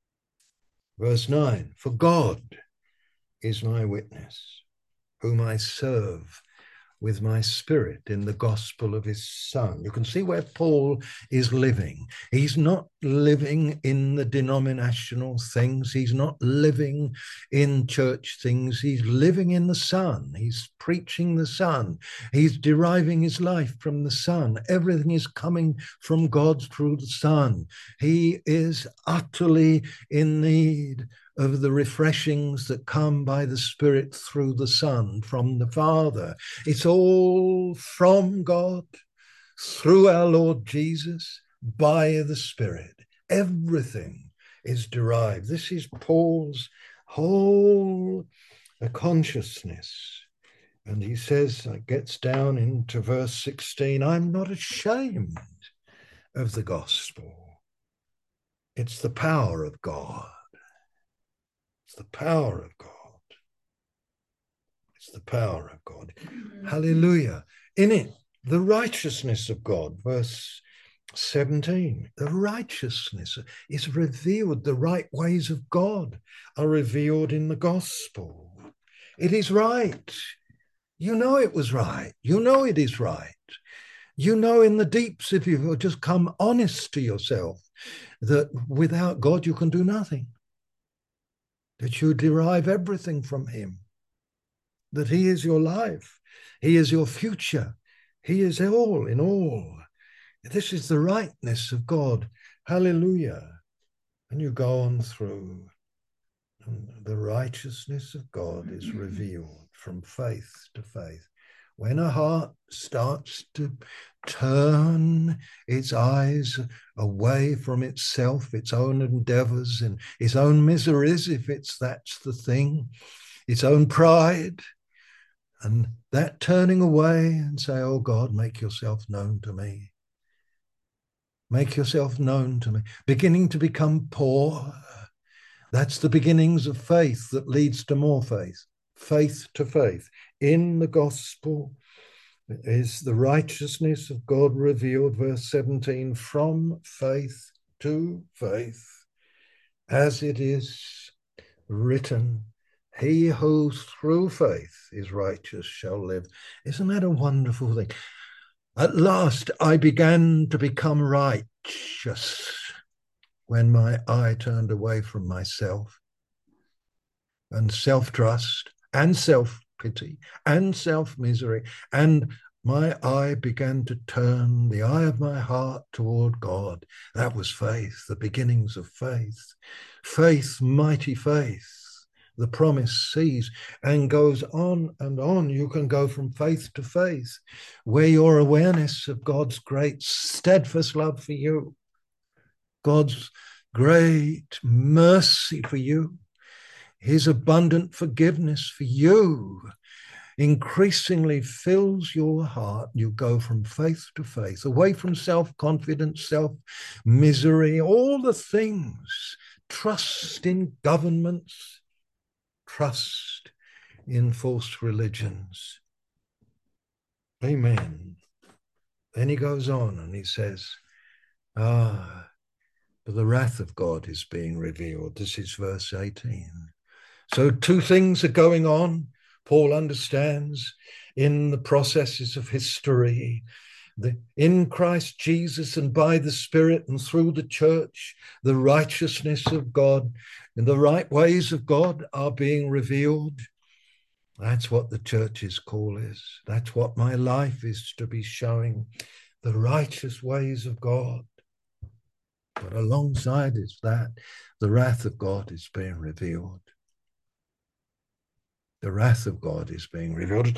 Verse nine, for God is my witness, whom I serve with my spirit in the gospel of his Son. You can see where Paul is living. He's not living in the denominational things. He's not living in church things. He's living in the Son. He's preaching the Son. He's deriving his life from the Son. Everything is coming from God through the Son. He is utterly in need of the refreshings that come by the Spirit through the Son, from the Father. It's all from God, through our Lord Jesus, by the Spirit. Everything is derived. This is Paul's whole consciousness. And he says, it gets down into verse sixteen, I'm not ashamed of the gospel. It's the power of God. It's the power of God. It's the power of God. Mm-hmm. Hallelujah. In it, the righteousness of God, verse seventeen, the righteousness is revealed. The right ways of God are revealed in the gospel. It is right. You know it was right. You know it is right. You know in the deeps, if you just come honest to yourself, that without God you can do nothing. That you derive everything from him, that he is your life, he is your future, he is all in all. This is the rightness of God. Hallelujah. And you go on through, and the righteousness of God is revealed from faith to faith. When a heart starts to turn its eyes away from itself, its own endeavors and its own miseries, if it's that's the thing, its own pride, And that turning away and say, oh God, make yourself known to me. Make yourself known to me. Beginning to become poor. That's the beginnings of faith that leads to more faith. Faith to faith. In the gospel is the righteousness of God revealed, verse seventeen, from faith to faith, as it is written, he who through faith is righteous shall live. Isn't that a wonderful thing? At last I began to become righteous when my eye turned away from myself and self-trust and self-pity and self-misery, and my eye began to turn, the eye of my heart, toward God. That was faith, the beginnings of faith. Faith, mighty faith. The promise sees and goes on and on. You can go from faith to faith, where your awareness of God's great steadfast love for you, God's great mercy for you, his abundant forgiveness for you, increasingly fills your heart. You go from faith to faith, away from self-confidence, self-misery, all the things, trust in governments, trust in false religions. Amen. Then he goes on and he says, ah, but the wrath of God is being revealed. This is verse eighteen. So two things are going on. Paul understands in the processes of history, the, in Christ Jesus and by the Spirit and through the church, the righteousness of God and the right ways of God are being revealed. That's what the church's call is. That's what my life is to be showing, the righteous ways of God. But alongside is that, the wrath of God is being revealed. The wrath of God is being revealed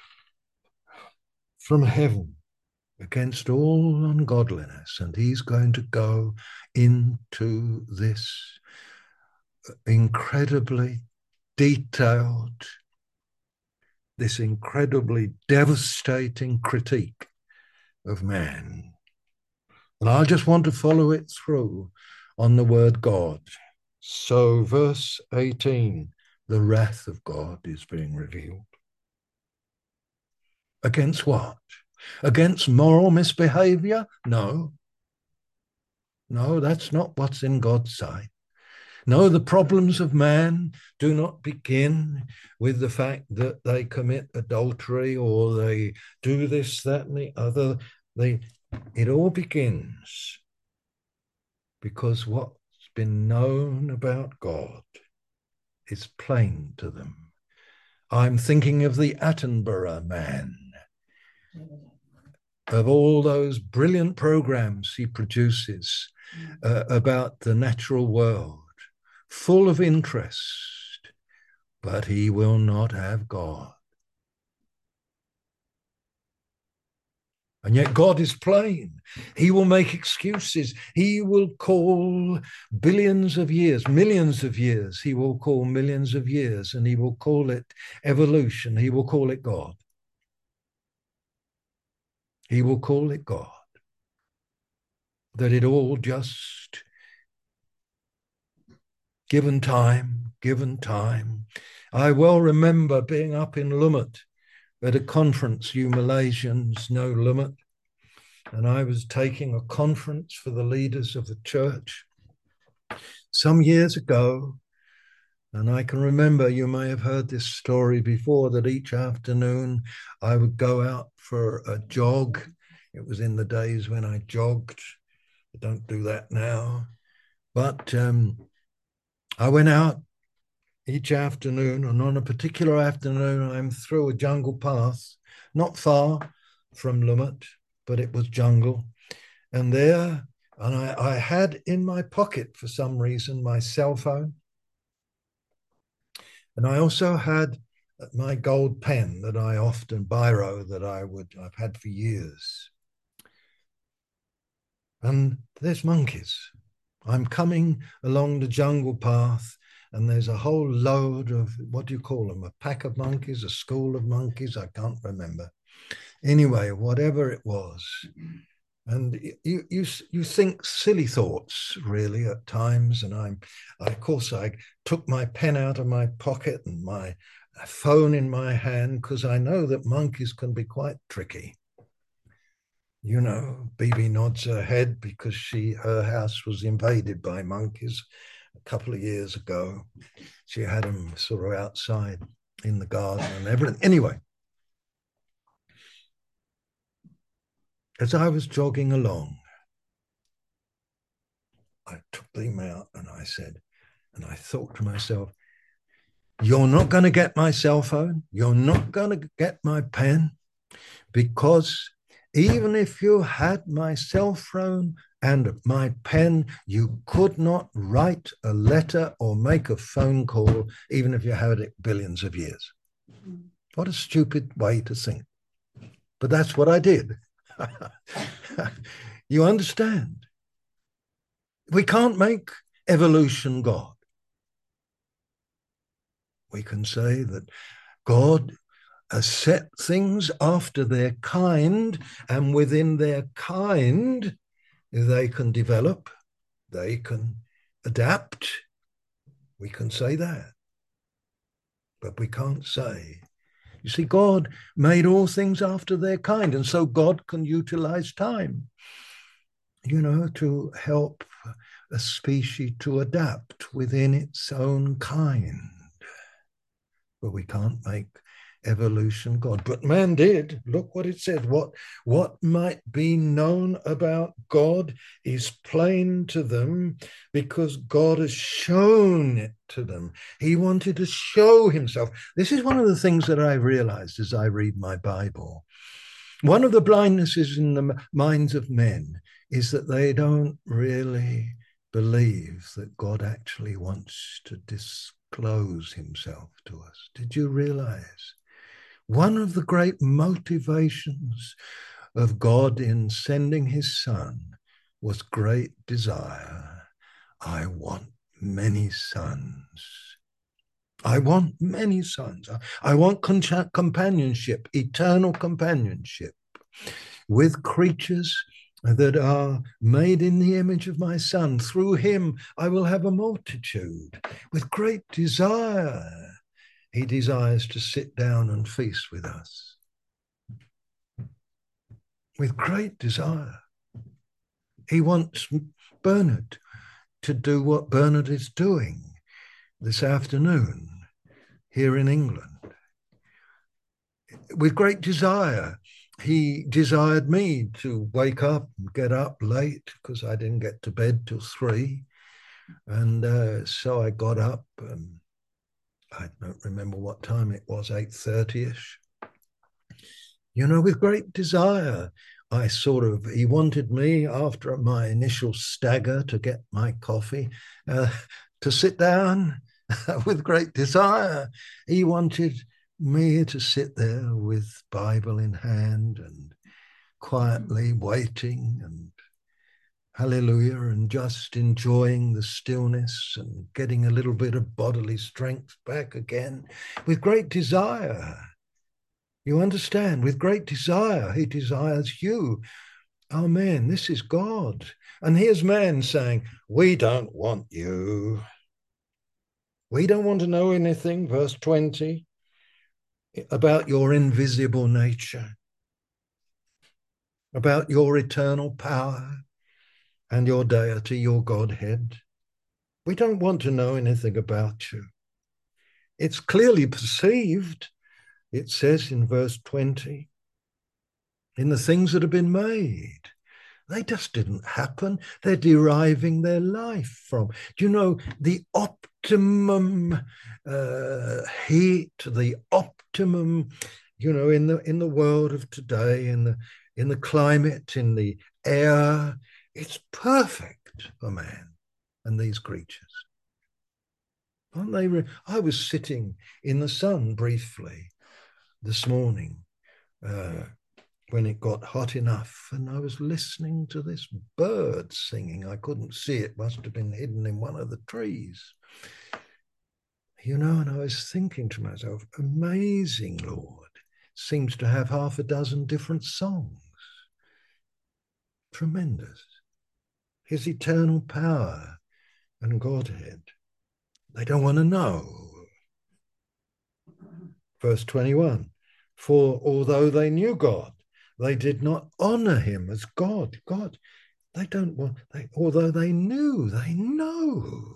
from heaven against all ungodliness. And he's going to go into this incredibly detailed, this incredibly devastating critique of man. And I just want to follow it through on the word God. So verse eighteen, the wrath of God is being revealed. Against what? Against moral misbehavior? No. No, that's not what's in God's sight. No, the problems of man do not begin with the fact that they commit adultery or they do this, that, and the other. They, it all begins because what's been known about God is plain to them. I'm thinking of the Attenborough man, of all those brilliant programs he produces uh, about the natural world, full of interest, but he will not have God. And yet God is plain. He will make excuses. He will call billions of years, millions of years. He will call millions of years, and he will call it evolution. He will call it God. He will call it God. That it all just given time, given time. I well remember being up in Lumut at a conference, you Malaysians know Lumut, and I was taking a conference for the leaders of the church some years ago. And I can remember, you may have heard this story before, that each afternoon I would go out for a jog. It was in the days when I jogged. I don't do that now. But um, I went out each afternoon, and on a particular afternoon, I'm through a jungle path, not far from Lumut, but it was jungle. And there, and I, I had in my pocket, for some reason, my cell phone. And I also had my gold pen that I often, biro, that I would, I've had for years. And there's monkeys. I'm coming along the jungle path, and there's a whole load of, what do you call them, a pack of monkeys, a school of monkeys, I can't remember. Anyway, whatever it was. And you you you think silly thoughts really at times, and I'm, of course, I took my pen out of my pocket and my phone in my hand, because I know that monkeys can be quite tricky. You know, B B nods her head because she her house was invaded by monkeys a couple of years ago. She had them sort of outside in the garden and everything. Anyway, as I was jogging along, I took them out and I said, and I thought to myself, you're not going to get my cell phone. You're not going to get my pen, because even if you had my cell phone and my pen, you could not write a letter or make a phone call, even if you had it billions of years. What a stupid way to think. But that's what I did. You understand? We can't make evolution God. We can say that God has set things after their kind, and within their kind, they can develop, they can adapt. We can say that. But we can't say, you see, God made all things after their kind, and so God can utilize time, you know, to help a species to adapt within its own kind. But we can't make evolution God. But man did. Look what it said. What, what might be known about God is plain to them, because God has shown it to them. He wanted to show himself. This is one of the things that I realized as I read my Bible. One of the blindnesses in the minds of men is that they don't really believe that God actually wants to disclose himself to us. Did you realize? One of the great motivations of God in sending his son was great desire. I want many sons. I want many sons. I want companionship, eternal companionship with creatures that are made in the image of my son. Through him, I will have a multitude. With great desire, he desires to sit down and feast with us. With great desire. He wants Bernard to do what Bernard is doing this afternoon here in England. With great desire. He desired me to wake up and get up late, because I didn't get to bed till three. And uh, so I got up, and I don't remember what time it was, eight thirty-ish. You know, with great desire, I sort of, he wanted me, after my initial stagger to get my coffee, uh, to sit down with great desire. He wanted me to sit there with Bible in hand and quietly waiting and hallelujah, and just enjoying the stillness and getting a little bit of bodily strength back again with great desire. You understand? With great desire, he desires you. Oh man, this is God. And here's man saying, we don't want you. We don't want to know anything, verse twenty, about your invisible nature, about your eternal power and your deity, your Godhead. We don't want to know anything about you. It's clearly perceived, it says in verse twenty, in the things that have been made. They just didn't happen. They're deriving their life from, do you know, the optimum uh, heat, the optimum, you know, in the in the world of today, in the in the climate, in the air, it's perfect for man and these creatures. Aren't they? Re- I was sitting in the sun briefly this morning. Uh, when it got hot enough, and I was listening to this bird singing. I couldn't see it, must have been hidden in one of the trees. You know, and I was thinking to myself, amazing, Lord, seems to have half a dozen different songs. Tremendous. His eternal power and Godhead. They don't want to know. Verse twenty-one, for although they knew God, they did not honor him as God. God, they don't want, they, although they knew, they know.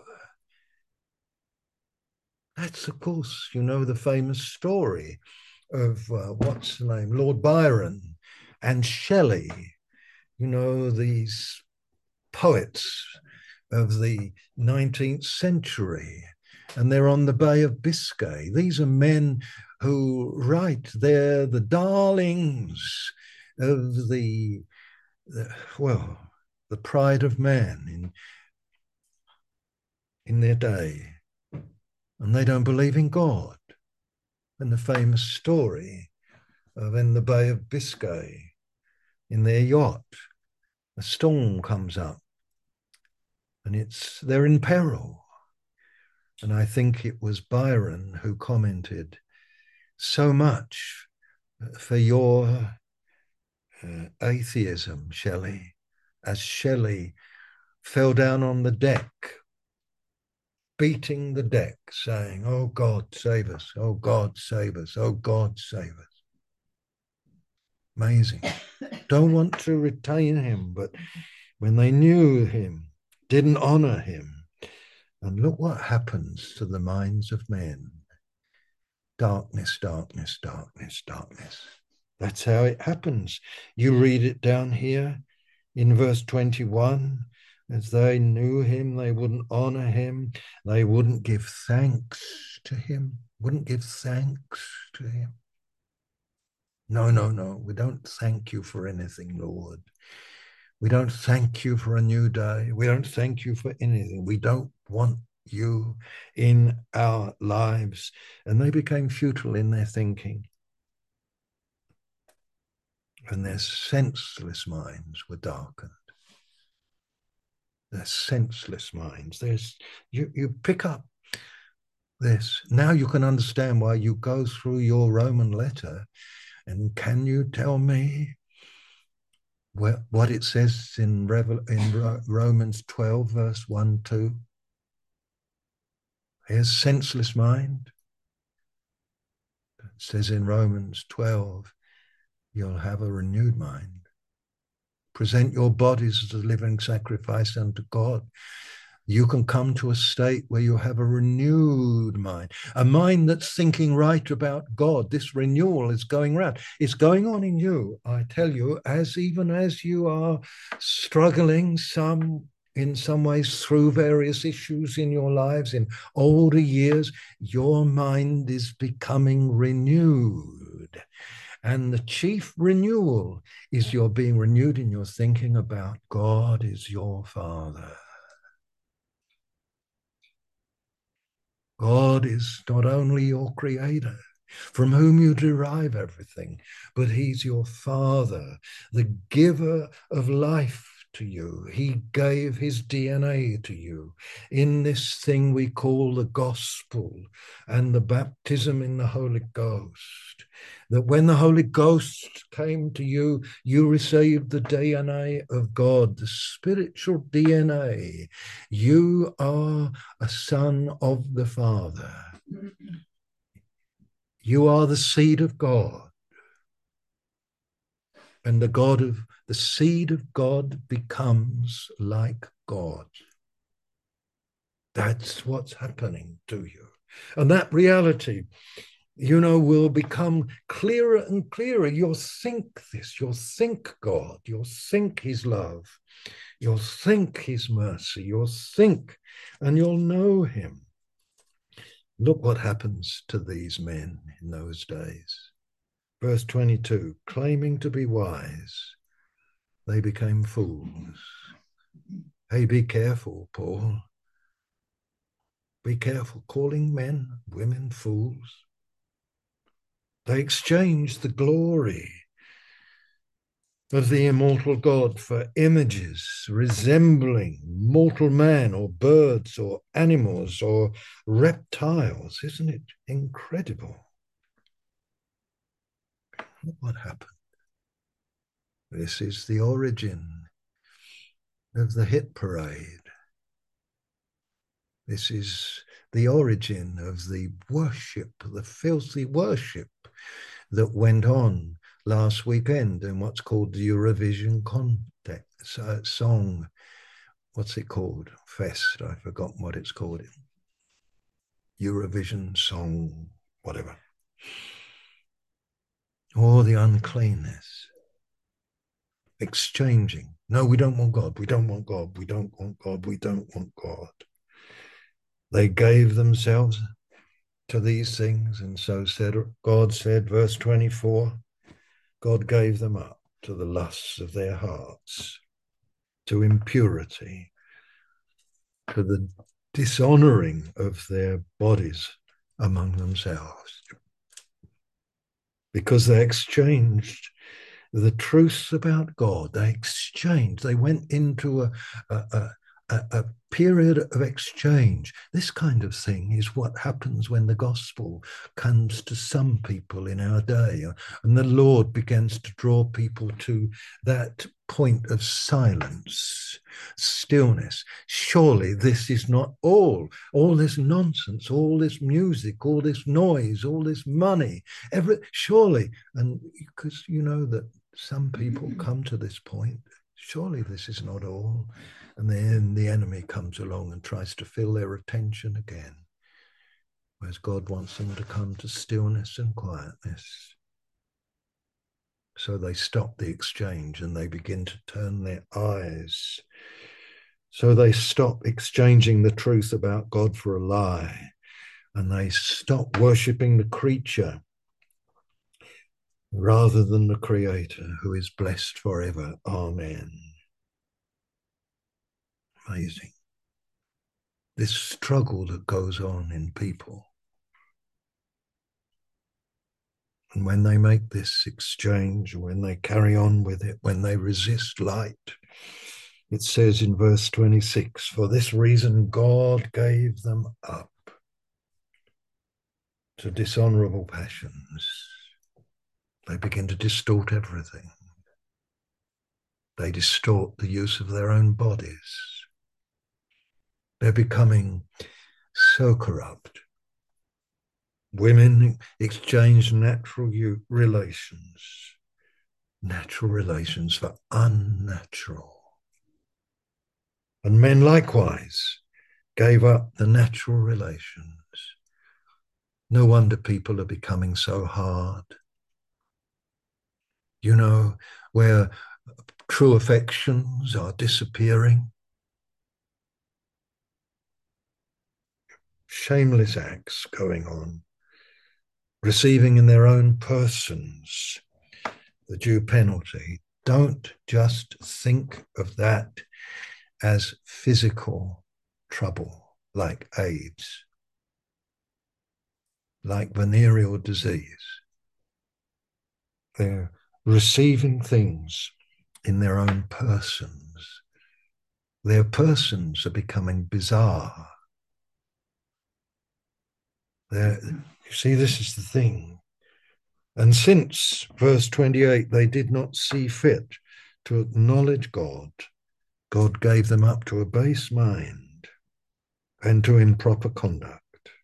That's, of course, you know, the famous story of, uh, what's the name, Lord Byron and Shelley, you know, these poets of the nineteenth century, and they're on the Bay of Biscay. These are men who write, they're the darlings of the, the well, the pride of man in, in their day. And they don't believe in God. And the famous story of in the Bay of Biscay, in their yacht, a storm comes up and it's they're in peril. And I think it was Byron who commented, so much for your uh, atheism, Shelley, as Shelley fell down on the deck, beating the deck, saying, oh God, save us, oh God, save us, oh God, save us. Amazing. Don't want to retain him, but when they knew him, didn't honor him. And look what happens to the minds of men. Darkness, darkness, darkness, darkness. That's how it happens. You read it down here in verse twenty-one. As they knew him, they wouldn't honor him. They wouldn't give thanks to him. Wouldn't give thanks to him. No, no, no. We don't thank you for anything, Lord. We don't thank you for a new day. We don't thank you for anything. We don't want you in our lives. And they became futile in their thinking. And their senseless minds were darkened. Their senseless minds. There's you, you pick up this. Now you can understand why you go through your Roman letter. And can you tell me where, what it says in, Revel, in Romans twelve, verse one, two? Here's senseless mind. It says in Romans twelve, you'll have a renewed mind. Present your bodies as a living sacrifice unto God. You can come to a state where you have a renewed mind, a mind that's thinking right about God. This renewal is going around. It's going on in you, I tell you, as even as you are struggling some in some ways through various issues in your lives, in older years, your mind is becoming renewed. And the chief renewal is you're being renewed in your thinking about God is your Father. God is not only your creator, from whom you derive everything, but he's your Father, the giver of life to you. He gave his D N A to you in this thing we call the gospel and the baptism in the Holy Ghost. That when the Holy Ghost came to you, you received the D N A of God, the spiritual D N A. You are a son of the Father. You are the seed of God. And the God of the seed of God becomes like God. That's what's happening to you. And that reality, you know, will become clearer and clearer. You'll think this, you'll think God, you'll think his love, you'll think his mercy, you'll think and you'll know him. Look what happens to these men in those days. Verse twenty-two, claiming to be wise, they became fools. Hey, be careful, Paul. Be careful calling men, women fools. They exchanged the glory of the immortal God for images resembling mortal man or birds or animals or reptiles. Isn't it incredible? What happened? This is the origin of the hit parade. This is the origin of the worship, the filthy worship that went on last weekend in what's called the Eurovision contest, uh, song. What's it called? Fest. I've forgotten what it's called. Eurovision song, whatever. All the uncleanness. Exchanging. No, we don't want God. We don't want God. We don't want God. We don't want God. They gave themselves to these things, and so said God said, verse twenty-four, God gave them up to the lusts of their hearts, to impurity, to the dishonoring of their bodies among themselves, because they exchanged the truth about God. They exchanged. They went into a, a, a, a period of exchange. This kind of thing is what happens when the gospel comes to some people in our day, and the Lord begins to draw people to that point of silence, stillness. Surely this is not all, all this nonsense, all this music, all this noise, all this money, every, surely, and because you know that some people come to this point, surely this is not all. And then the enemy comes along and tries to fill their attention again, whereas God wants them to come to stillness and quietness. So they stop the exchange and they begin to turn their eyes. So they stop exchanging the truth about God for a lie, and they stop worshipping the creature rather than the Creator, who is blessed forever. Amen. Amazing. This struggle that goes on in people. And when they make this exchange, when they carry on with it, when they resist light, it says in verse twenty-six, for this reason God gave them up to dishonorable passions. They begin to distort everything. They distort the use of their own bodies. They're becoming so corrupt. Women exchange natural relations, natural relations for unnatural. And men likewise gave up the natural relations. No wonder people are becoming so hard. You know, where true affections are disappearing. Shameless acts going on, receiving in their own persons the due penalty. Don't just think of that as physical trouble like AIDS, like venereal disease. They're receiving things in their own persons. Their persons are becoming bizarre. They're, you see, this is the thing. And since, verse twenty-eight, they did not see fit to acknowledge God, God gave them up to a base mind and to improper conduct.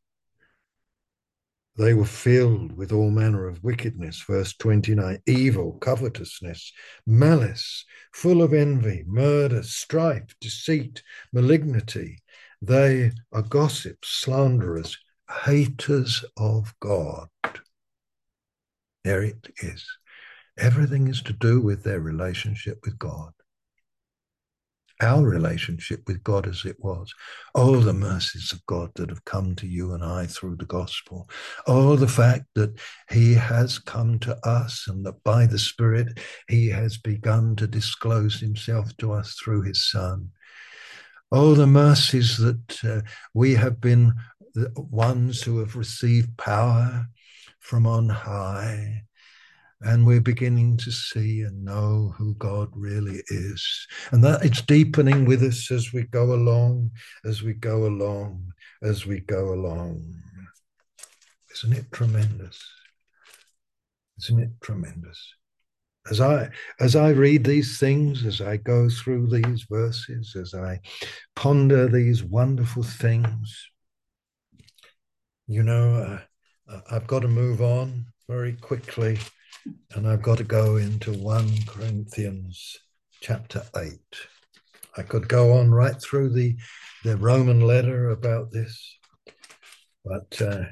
They were filled with all manner of wickedness, verse twenty-nine, evil, covetousness, malice, full of envy, murder, strife, deceit, malignity. They are gossips, slanderers, haters of God. There it is. Everything is to do with their relationship with God. Our relationship with God as it was. Oh, the mercies of God that have come to you and I through the gospel. Oh, the fact that he has come to us and that by the Spirit he has begun to disclose himself to us through his Son. Oh, the mercies that uh, we have been the ones who have received power from on high. And we're beginning to see and know who God really is. And that it's deepening with us as we go along, as we go along, as we go along. Isn't it tremendous? Isn't it tremendous? As I as I read these things, as I go through these verses, as I ponder these wonderful things, you know, uh, I've got to move on very quickly, and I've got to go into First Corinthians chapter eight. I could go on right through the, the Roman letter about this, but uh,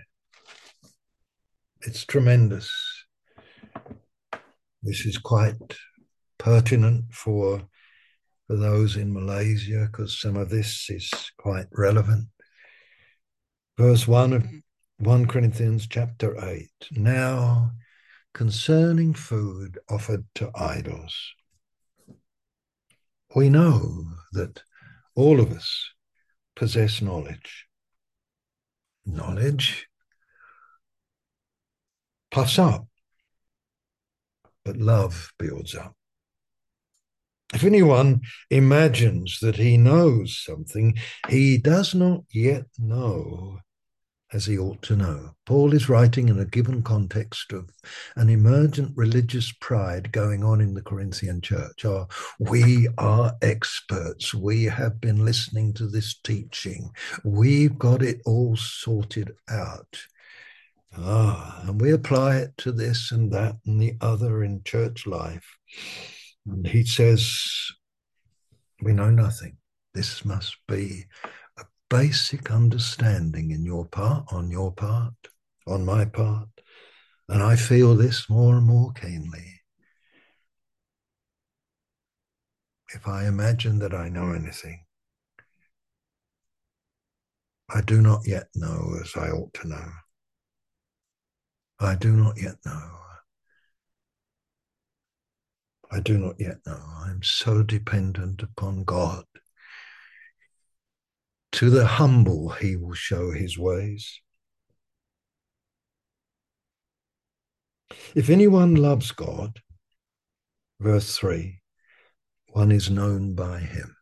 it's tremendous. This is quite pertinent for, for those in Malaysia, because some of this is quite relevant. Verse one of First Corinthians chapter eight. Now, concerning food offered to idols, we know that all of us possess knowledge. Knowledge puffs up, but love builds up. If anyone imagines that he knows something, he does not yet know as he ought to know. Paul is writing in a given context of an emergent religious pride going on in the Corinthian church. Oh, we are experts. We have been listening to this teaching. We've got it all sorted out. Ah, and we apply it to this and that and the other in church life. And he says, we know nothing. This must be a basic understanding in your part, on your part, on my part. And I feel this more and more keenly. If I imagine that I know anything, I do not yet know as I ought to know. I do not yet know. I do not yet know. I'm so dependent upon God. To the humble, he will show his ways. If anyone loves God, verse three, one is known by him.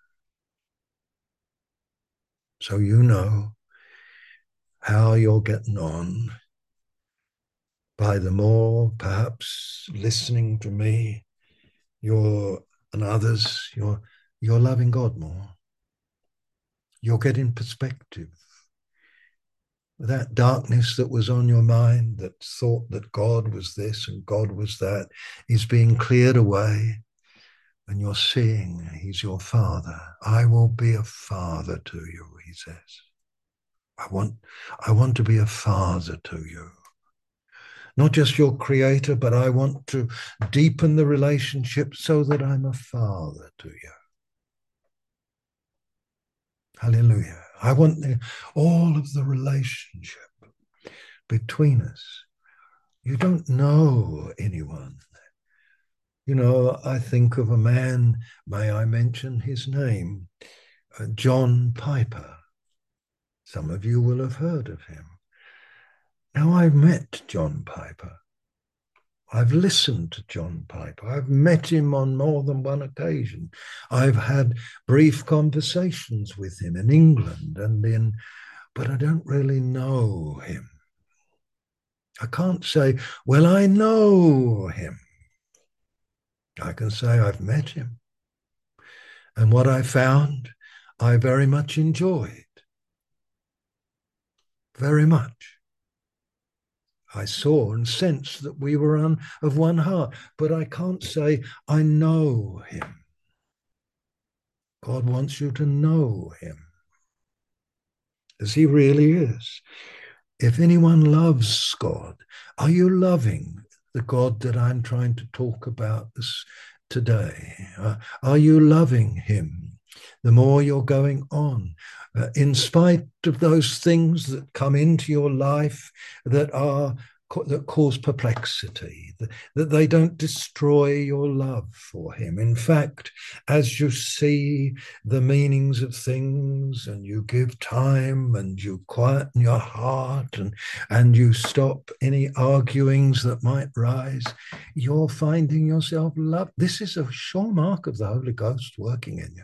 So you know how you're getting on by the more, perhaps, listening to me, you're and others, you're you're loving God more. You're getting perspective. That darkness that was on your mind, that thought that God was this and God was that, is being cleared away, and you're seeing he's your father. I will be a father to you, he says. I want, I want to be a father to you. Not just your creator, but I want to deepen the relationship so that I'm a father to you. Hallelujah. I want the, all of the relationship between us. You don't know anyone. You know, I think of a man, may I mention his name, uh, John Piper. Some of you will have heard of him. Now, I've met John Piper. I've listened to John Piper. I've met him on more than one occasion. I've had brief conversations with him in England and in, but I don't really know him. I can't say, well, I know him. I can say I've met him. And what I found, I very much enjoyed. Very much. I saw and sensed that we were on, of one heart, but I can't say I know him. God wants you to know him as he really is. If anyone loves God, are you loving the God that I'm trying to talk about this today? Uh, are you loving him? The more you're going on, uh, in spite of those things that come into your life that are that cause perplexity, that, that they don't destroy your love for him. In fact, as you see the meanings of things and you give time and you quieten your heart and, and you stop any arguings that might rise, you're finding yourself loved. This is a sure mark of the Holy Ghost working in you.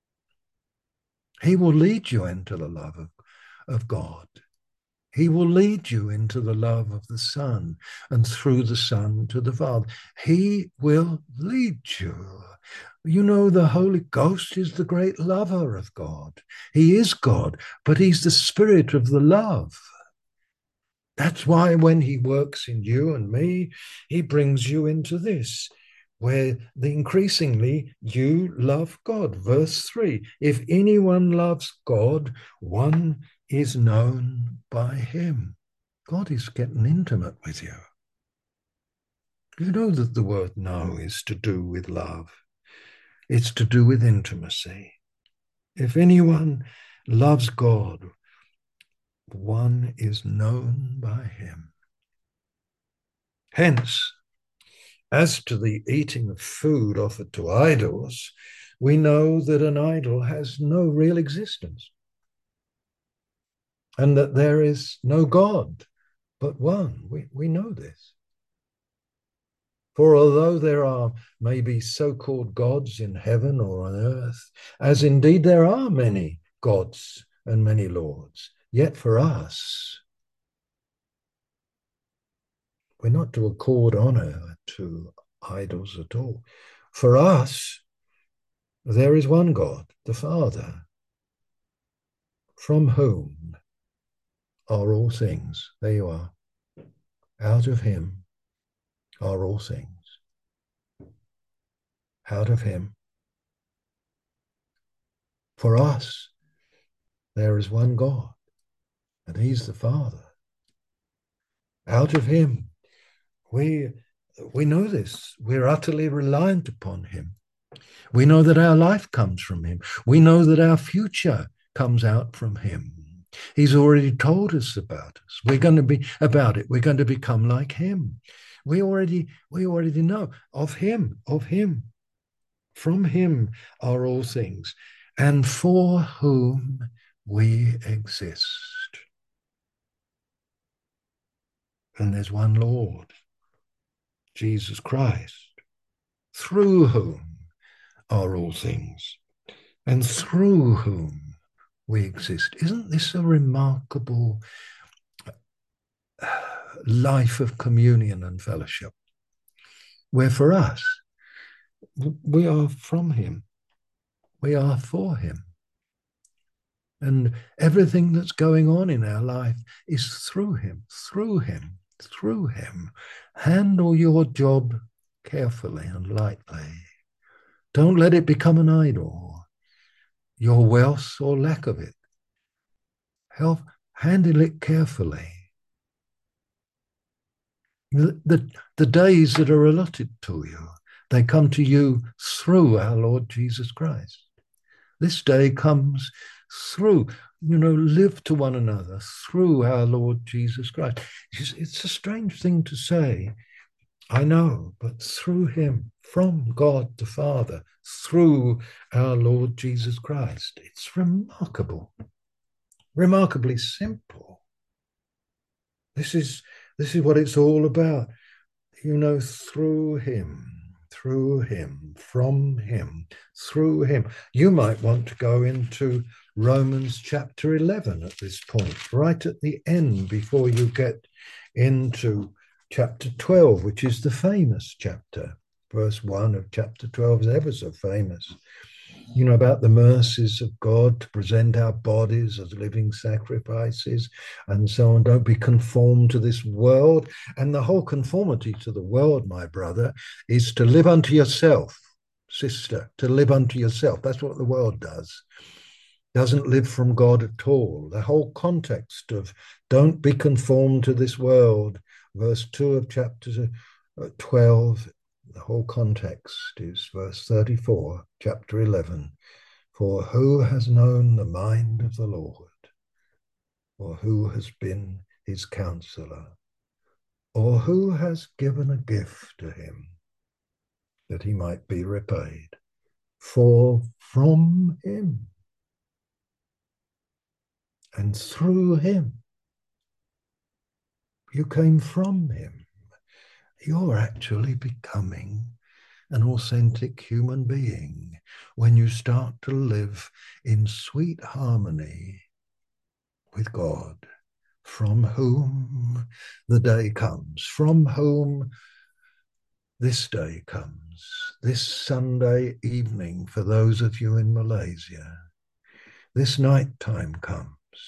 He will lead you into the love of, of God. He will lead you into the love of the Son, and through the Son to the Father. He will lead you. You know, the Holy Ghost is the great lover of God. He is God, but he's the Spirit of the love. That's why when he works in you and me, he brings you into this, where the increasingly you love God. Verse three, if anyone loves God, one is known by him. God is getting intimate with you. You know that the word know is to do with love. It's to do with intimacy. If anyone loves God, one is known by him. Hence, as to the eating of food offered to idols, we know that an idol has no real existence, and that there is no God but one. We, we know this. For although there are maybe so-called gods in heaven or on earth, as indeed there are many gods and many lords, yet for us, we're not to accord honor to idols at all. For us, there is one God, the Father, from whom are all things. There you are. Out of him are all things. Out of him. For us, there is one God, and he's the Father. Out of him, we, we know this. We're utterly reliant upon him. We know that our life comes from him. We know that our future comes out from him. He's already told us about us. We're going to be about it. We're going to become like him. We already, we already know of him, of him. From him are all things, and for whom we exist. And there's one Lord, Jesus Christ, through whom are all things, and through whom we exist. Isn't this a remarkable life of communion and fellowship, where for us, we are from him, we are for him, and everything that's going on in our life is through him, through him, through him. Handle your job carefully and lightly. Don't let it become an idol, your wealth or lack of it. Help handle it carefully. The, the, the days that are allotted to you, they come to you through our Lord Jesus Christ. This day comes through, you know, live to one another through our Lord Jesus Christ. It's, it's a strange thing to say, I know, but through him, from God the Father, through our Lord Jesus Christ. It's remarkable, remarkably simple. This is, this is what it's all about. You know, through him, through him, from him, through him. You might want to go into Romans chapter eleven at this point, right at the end before you get into chapter twelve, which is the famous chapter. Verse one of chapter twelve is ever so famous. You know, about the mercies of God to present our bodies as living sacrifices and so on. Don't be conformed to this world. And the whole conformity to the world, my brother, is to live unto yourself, sister, to live unto yourself. That's what the world does. Doesn't live from God at all. The whole context of don't be conformed to this world, verse two of chapter twelve, the whole context is verse thirty-four, chapter eleven. For who has known the mind of the Lord? Or who has been his counselor? or who has given a gift to him that he might be repaid? For from him and through him, you came from him. You're actually becoming an authentic human being when you start to live in sweet harmony with God, from whom the day comes, from whom this day comes, this Sunday evening for those of you in Malaysia. This night time comes.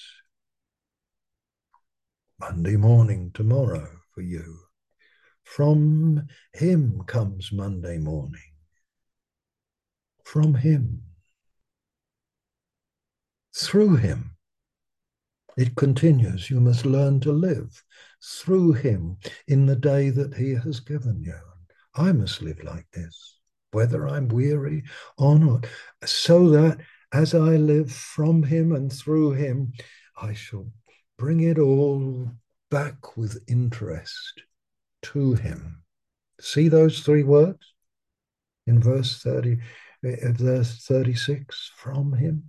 Monday morning tomorrow for you. From him comes Monday morning. From him. Through him. It continues. You must learn to live through him in the day that he has given you. I must live like this, whether I'm weary or not, so that as I live from him and through him, I shall bring it all back with interest to him. See those three words in verse thirty, verse thirty-six, from him.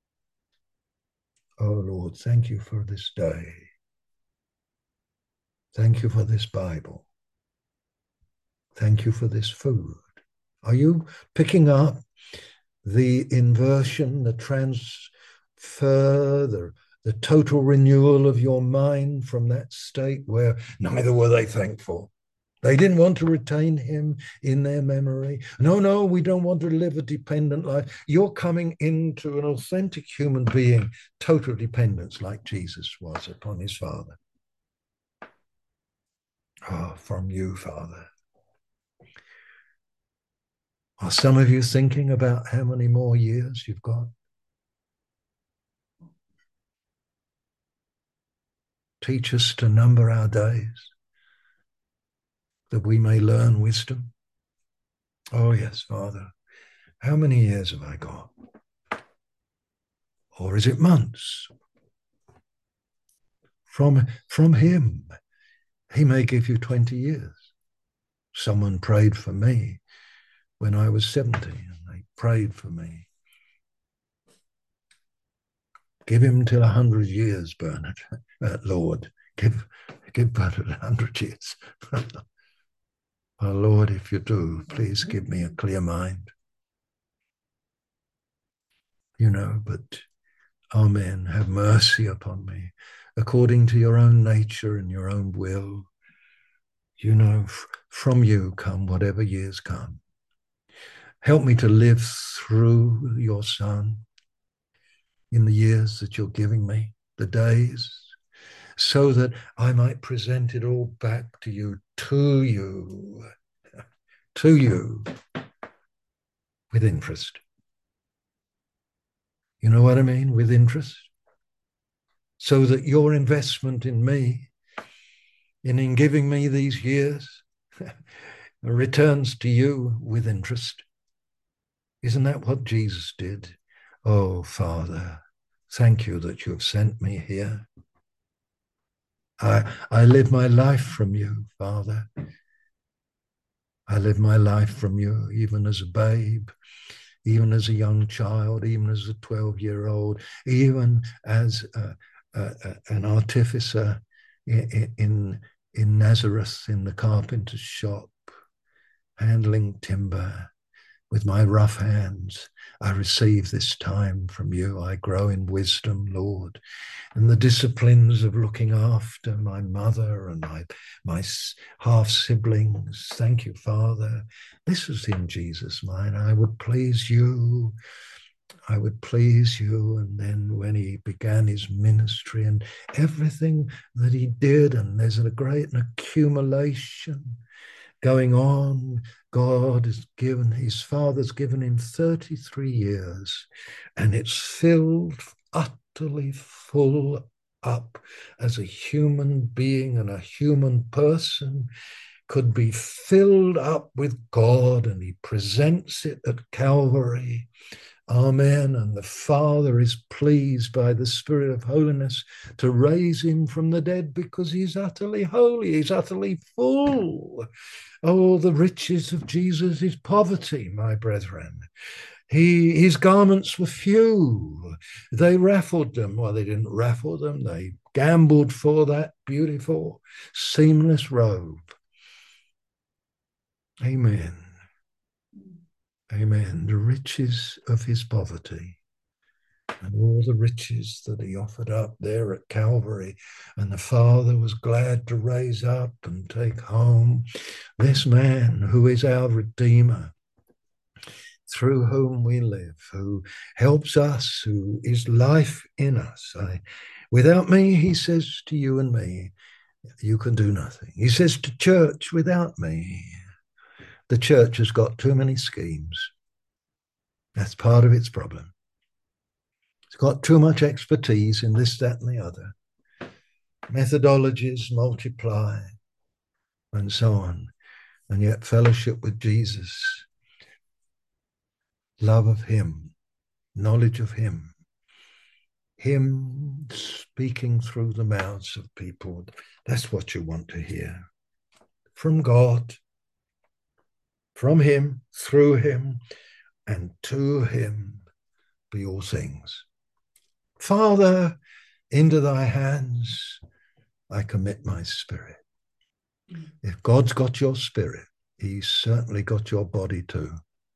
Oh Lord, thank you for this day. Thank you for this Bible. Thank you for this food. Are you picking up the inversion, the transfer, the, the total renewal of your mind from that state where neither were they thankful? They didn't want to retain him in their memory. No, no, we don't want to live a dependent life. You're coming into an authentic human being, total dependence like Jesus was upon his Father. Ah, oh, from you, Father. Are some of you thinking about how many more years you've got? Teach us to number our days, that we may learn wisdom. Oh, yes, Father. How many years have I got? Or is it months? From, from him, he may give you twenty years. Someone prayed for me when I was seventy, and they prayed for me. Give him till a hundred years, Bernard. Uh, Lord, give, give Bernard a hundred years. Oh, Lord, if you do, please give me a clear mind. You know, but amen, have mercy upon me, according to your own nature and your own will. You know, from you come whatever years come. Help me to live through your Son in the years that you're giving me, the days, so that I might present it all back to you, to you, to you, with interest. You know what I mean? With interest. So that your investment in me, and in giving me these years, returns to you with interest. Isn't that what Jesus did? Oh, Father, thank you that you have sent me here. I, I live my life from you, Father. I live my life from you, even as a babe, even as a young child, even as a twelve-year-old, even as a, a, a, an artificer in, in, in Nazareth, in the carpenter's shop, handling timber. With my rough hands, I receive this time from you. I grow in wisdom, Lord, and the disciplines of looking after my mother and my, my half-siblings. Thank you, Father. This is in Jesus' mind. I would please you. I would please you. And then when he began his ministry and everything that he did, and there's a great accumulation going on, God has given, his Father's given him thirty-three years, and it's filled utterly full up as a human being and a human person could be filled up with God, and he presents it at Calvary Amen. And the Father is pleased by the Spirit of holiness to raise him from the dead because he's utterly holy. He's utterly full. Oh, the riches of Jesus is poverty, my brethren. He, his garments were few. They raffled them. Well, they didn't raffle them. They gambled for that beautiful, seamless robe. Amen. Amen. The riches of his poverty and all the riches that he offered up there at Calvary. And the Father was glad to raise up and take home this man who is our Redeemer, through whom we live, who helps us, who is life in us. I, without me, he says to you and me, you can do nothing. He says to church, without me, the church has got too many schemes. That's part of its problem. It's got too much expertise in this, that, and the other. Methodologies multiply and so on. And yet fellowship with Jesus, love of him, knowledge of him, him speaking through the mouths of people, that's what you want to hear. From God, from him, through him, and to him be all things. Father, into thy hands I commit my spirit. If God's got your spirit, he's certainly got your body too.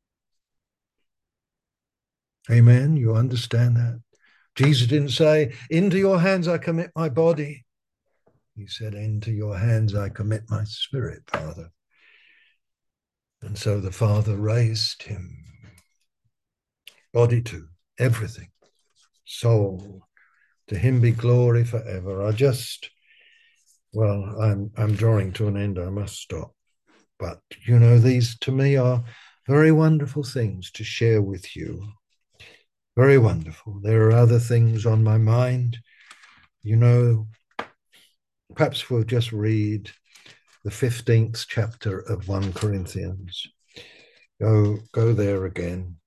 Amen. You understand that? Jesus didn't say, into your hands I commit my body. He said, into your hands I commit my spirit, Father. And so the Father raised him. Body too, everything. Soul. To him be glory forever. I just, well, I'm I'm drawing to an end. I must stop. But, you know, these to me are very wonderful things to share with you. Very wonderful. There are other things on my mind. You know, perhaps we'll just read the fifteenth chapter of First Corinthians. Go, go there again.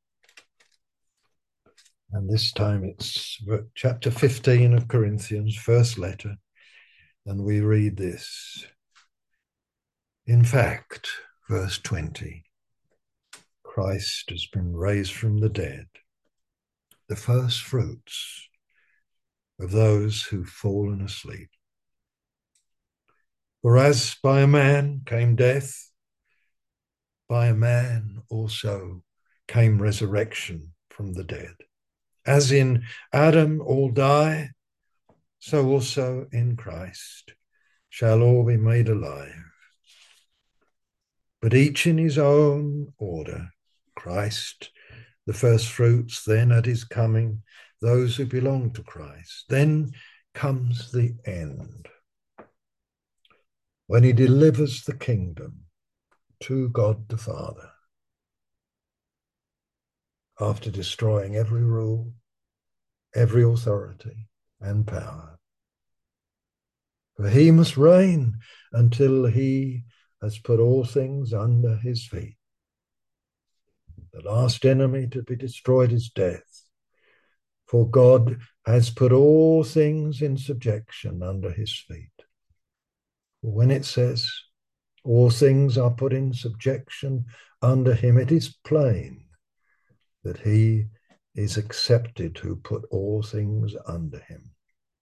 And this time it's chapter fifteen of Corinthians, first letter. And we read this. In fact, verse twenty, Christ has been raised from the dead, the first fruits of those who've fallen asleep. For as by a man came death, by a man also came resurrection from the dead. As in Adam all die, so also in Christ shall all be made alive. But each in his own order, Christ, the first fruits, then at his coming, those who belong to Christ. Then comes the end, when he delivers the kingdom to God the Father, after destroying every rule, every authority and power. For he must reign until he has put all things under his feet. The last enemy to be destroyed is death. For God has put all things in subjection under his feet. For when it says, all things are put in subjection under him, it is plain that he is accepted who put all things under him.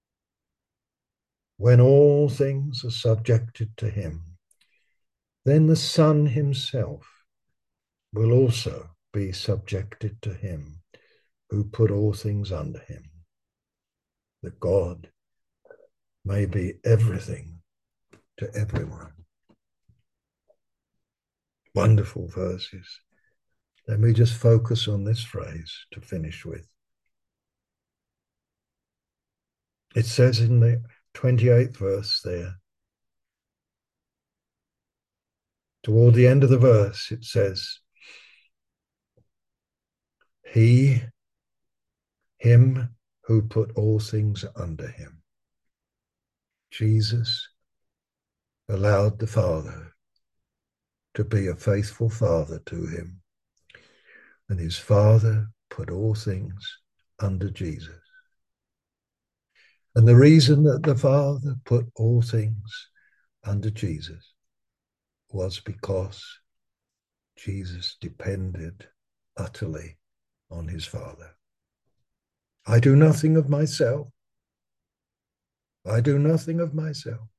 When all things are subjected to him, then the Son himself will also be subjected to him who put all things under him, that God may be everything to everyone. Wonderful verses. Let me just focus on this phrase to finish with. It says in the twenty-eighth verse there, toward the end of the verse, it says, He, him who put all things under him. Jesus allowed the Father to be a faithful Father to him. And his Father put all things under Jesus. And the reason that the Father put all things under Jesus was because Jesus depended utterly on his Father. I do nothing of myself. I do nothing of myself.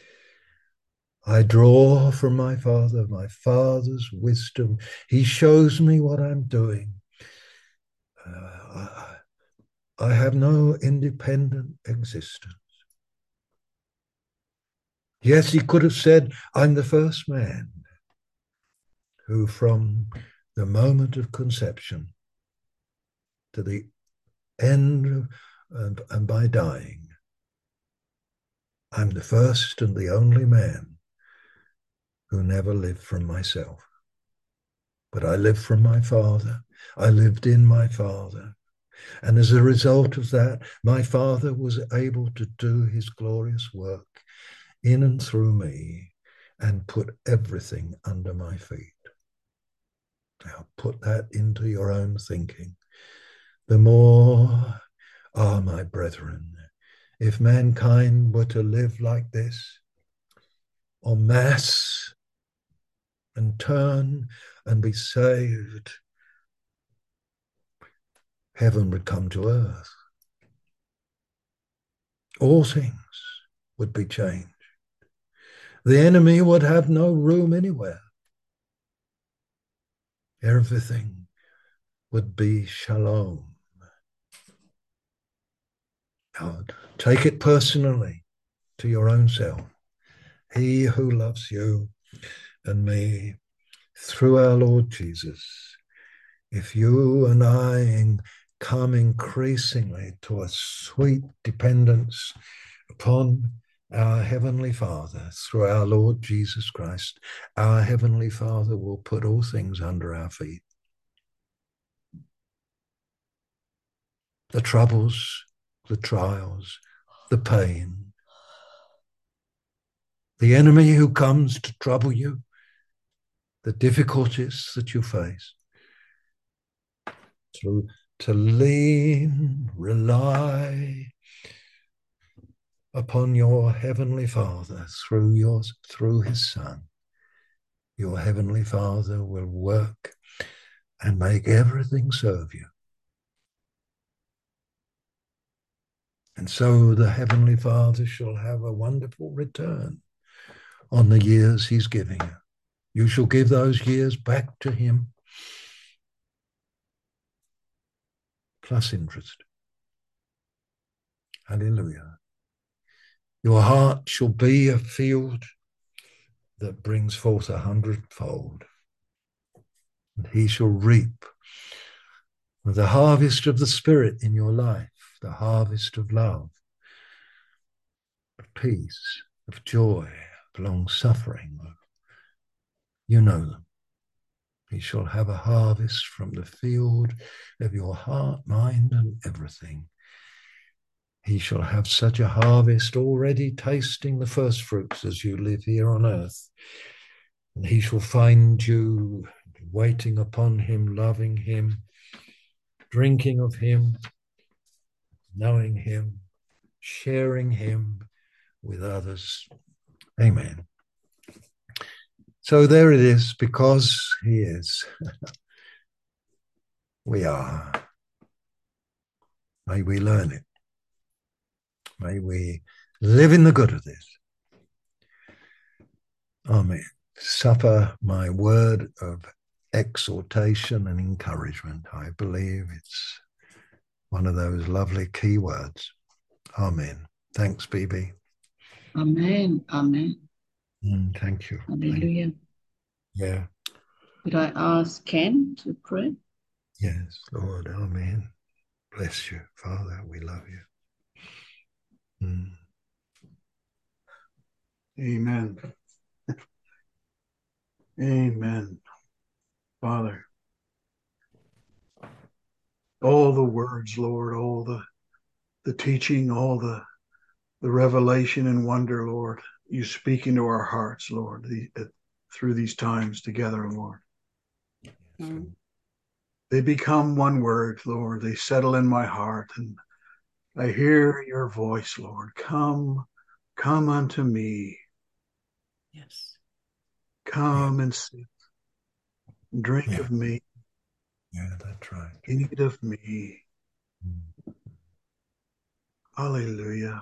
I draw from my Father, my Father's wisdom. He shows me what I'm doing. Uh, I, I have no independent existence. Yes, he could have said, I'm the first man who from the moment of conception to the end and, and by dying, I'm the first and the only man who never lived from myself. But I lived from my Father. I lived in my Father. And as a result of that, my Father was able to do his glorious work in and through me and put everything under my feet. Now put that into your own thinking. The more, ah, my brethren, if mankind were to live like this, en masse, and turn and be saved, heaven would come to earth. All things would be changed. The enemy would have no room anywhere. Everything would be shalom. Now, take it personally to your own self. He who loves you and me through our Lord Jesus, if you and I come increasingly to a sweet dependence upon our Heavenly Father through our Lord Jesus Christ, our Heavenly Father will put all things under our feet. The troubles, the trials, the pain, the enemy who comes to trouble you, the difficulties that you face, to, to lean, rely upon your Heavenly Father through your through his Son. Your Heavenly Father will work and make everything serve you. And so the Heavenly Father shall have a wonderful return on the years he's giving you. You shall give those years back to him plus interest. Hallelujah. Your heart shall be a field that brings forth a hundredfold. And he shall reap the harvest of the Spirit in your life, the harvest of love, of peace, of joy, of long-suffering. You know them. He shall have a harvest from the field of your heart, mind, and everything. He shall have such a harvest already tasting the first fruits as you live here on earth. And he shall find you waiting upon him, loving him, drinking of him, knowing him, sharing him with others. Amen. So there it is, because he is. We are. May we learn it. May we live in the good of this. Amen. Suffer my word of exhortation and encouragement. I believe it's one of those lovely key words. Amen. Thanks, B B. Amen. Amen. Mm, thank you. Hallelujah. Thank you. Yeah. Could I ask Ken to pray? Yes, Lord. Amen. Bless you, Father. We love you. Mm. Amen. Amen. Father, all the words, Lord, all the the teaching, all the the revelation and wonder, Lord, you speak into our hearts, Lord, the, uh, through these times together, Lord. Mm. They become one word, Lord. They settle in my heart, and I hear your voice, Lord. Come, come unto me. Yes. Come and sit. Drink Yeah. of me. Yeah, that's right. Eat of me. Mm. Hallelujah.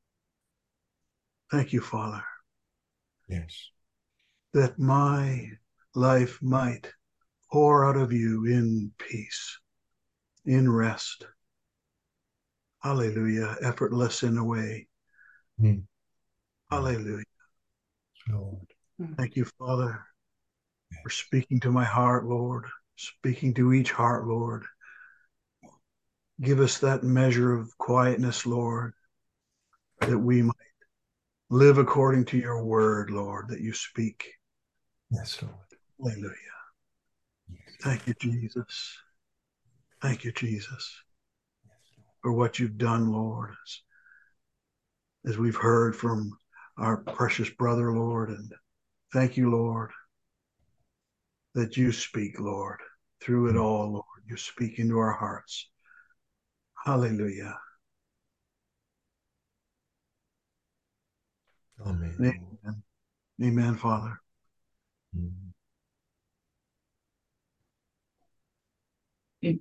Thank you, Father, Yes. that my life might pour out of you in peace, in rest. Hallelujah. Effortless in a way. Mm. Hallelujah. Lord. Thank you, Father, for speaking to my heart, Lord, speaking to each heart, Lord. Give us that measure of quietness, Lord, that we might live according to your word, Lord, that you speak. Yes, Lord. Hallelujah. Thank you, Jesus. Thank you, Jesus, for what you've done, Lord, as, as we've heard from our precious brother, Lord. And thank you, Lord, that you speak, Lord, through it all, Lord. You speak into our hearts. Hallelujah. Amen. Amen. Amen, Father. Mm.